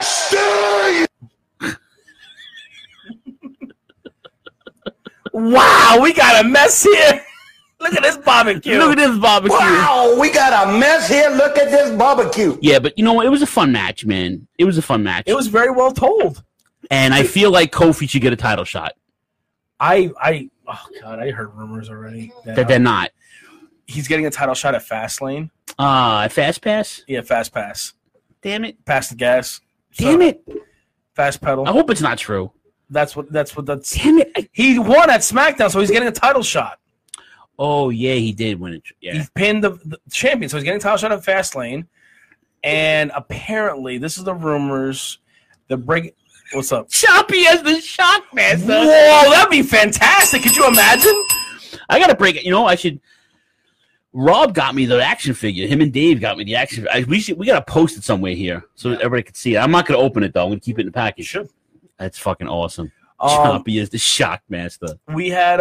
Wow, we got a mess here. Look at this barbecue. Look at this barbecue. Wow, we got a mess here. Look at this barbecue. Yeah, but you know what? It was a fun match, man. It was a fun match. It was very well told. And I feel like Kofi should get a title shot. Oh God, I heard rumors already that they're not. He's getting a title shot at Fastlane. Fast Pass? Yeah, Fast Pass. Damn it. Pass the gas. Damn it. Fast pedal. I hope it's not true. That's. Damn it. He won at SmackDown, so he's getting a title shot. Oh, yeah, he did win it. Yeah. He pinned the champion, so he's getting a title shot at Fastlane. And apparently, this is the rumors. What's up? Choppy as the Shockmaster. Whoa, that'd be fantastic. Could you imagine? I got to break it. You know, I should. Rob got me the action figure. Him and Dave got me the action figure. We got to post it somewhere here so everybody can see it. I'm not going to open it, though. I'm going to keep it in the package. Sure. That's fucking awesome. Choppy is the Shockmaster. We had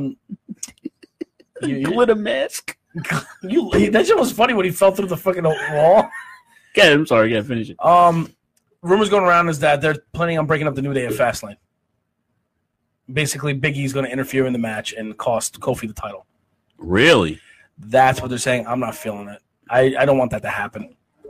glitter mask. That shit was funny when he fell through the fucking wall. Okay, I'm sorry. Yeah, finish it. Rumors going around is that they're planning on breaking up the New Day at Fastlane. Basically, Big E's going to interfere in the match and cost Kofi the title. Really? That's what they're saying. I'm not feeling it. I don't want that to happen.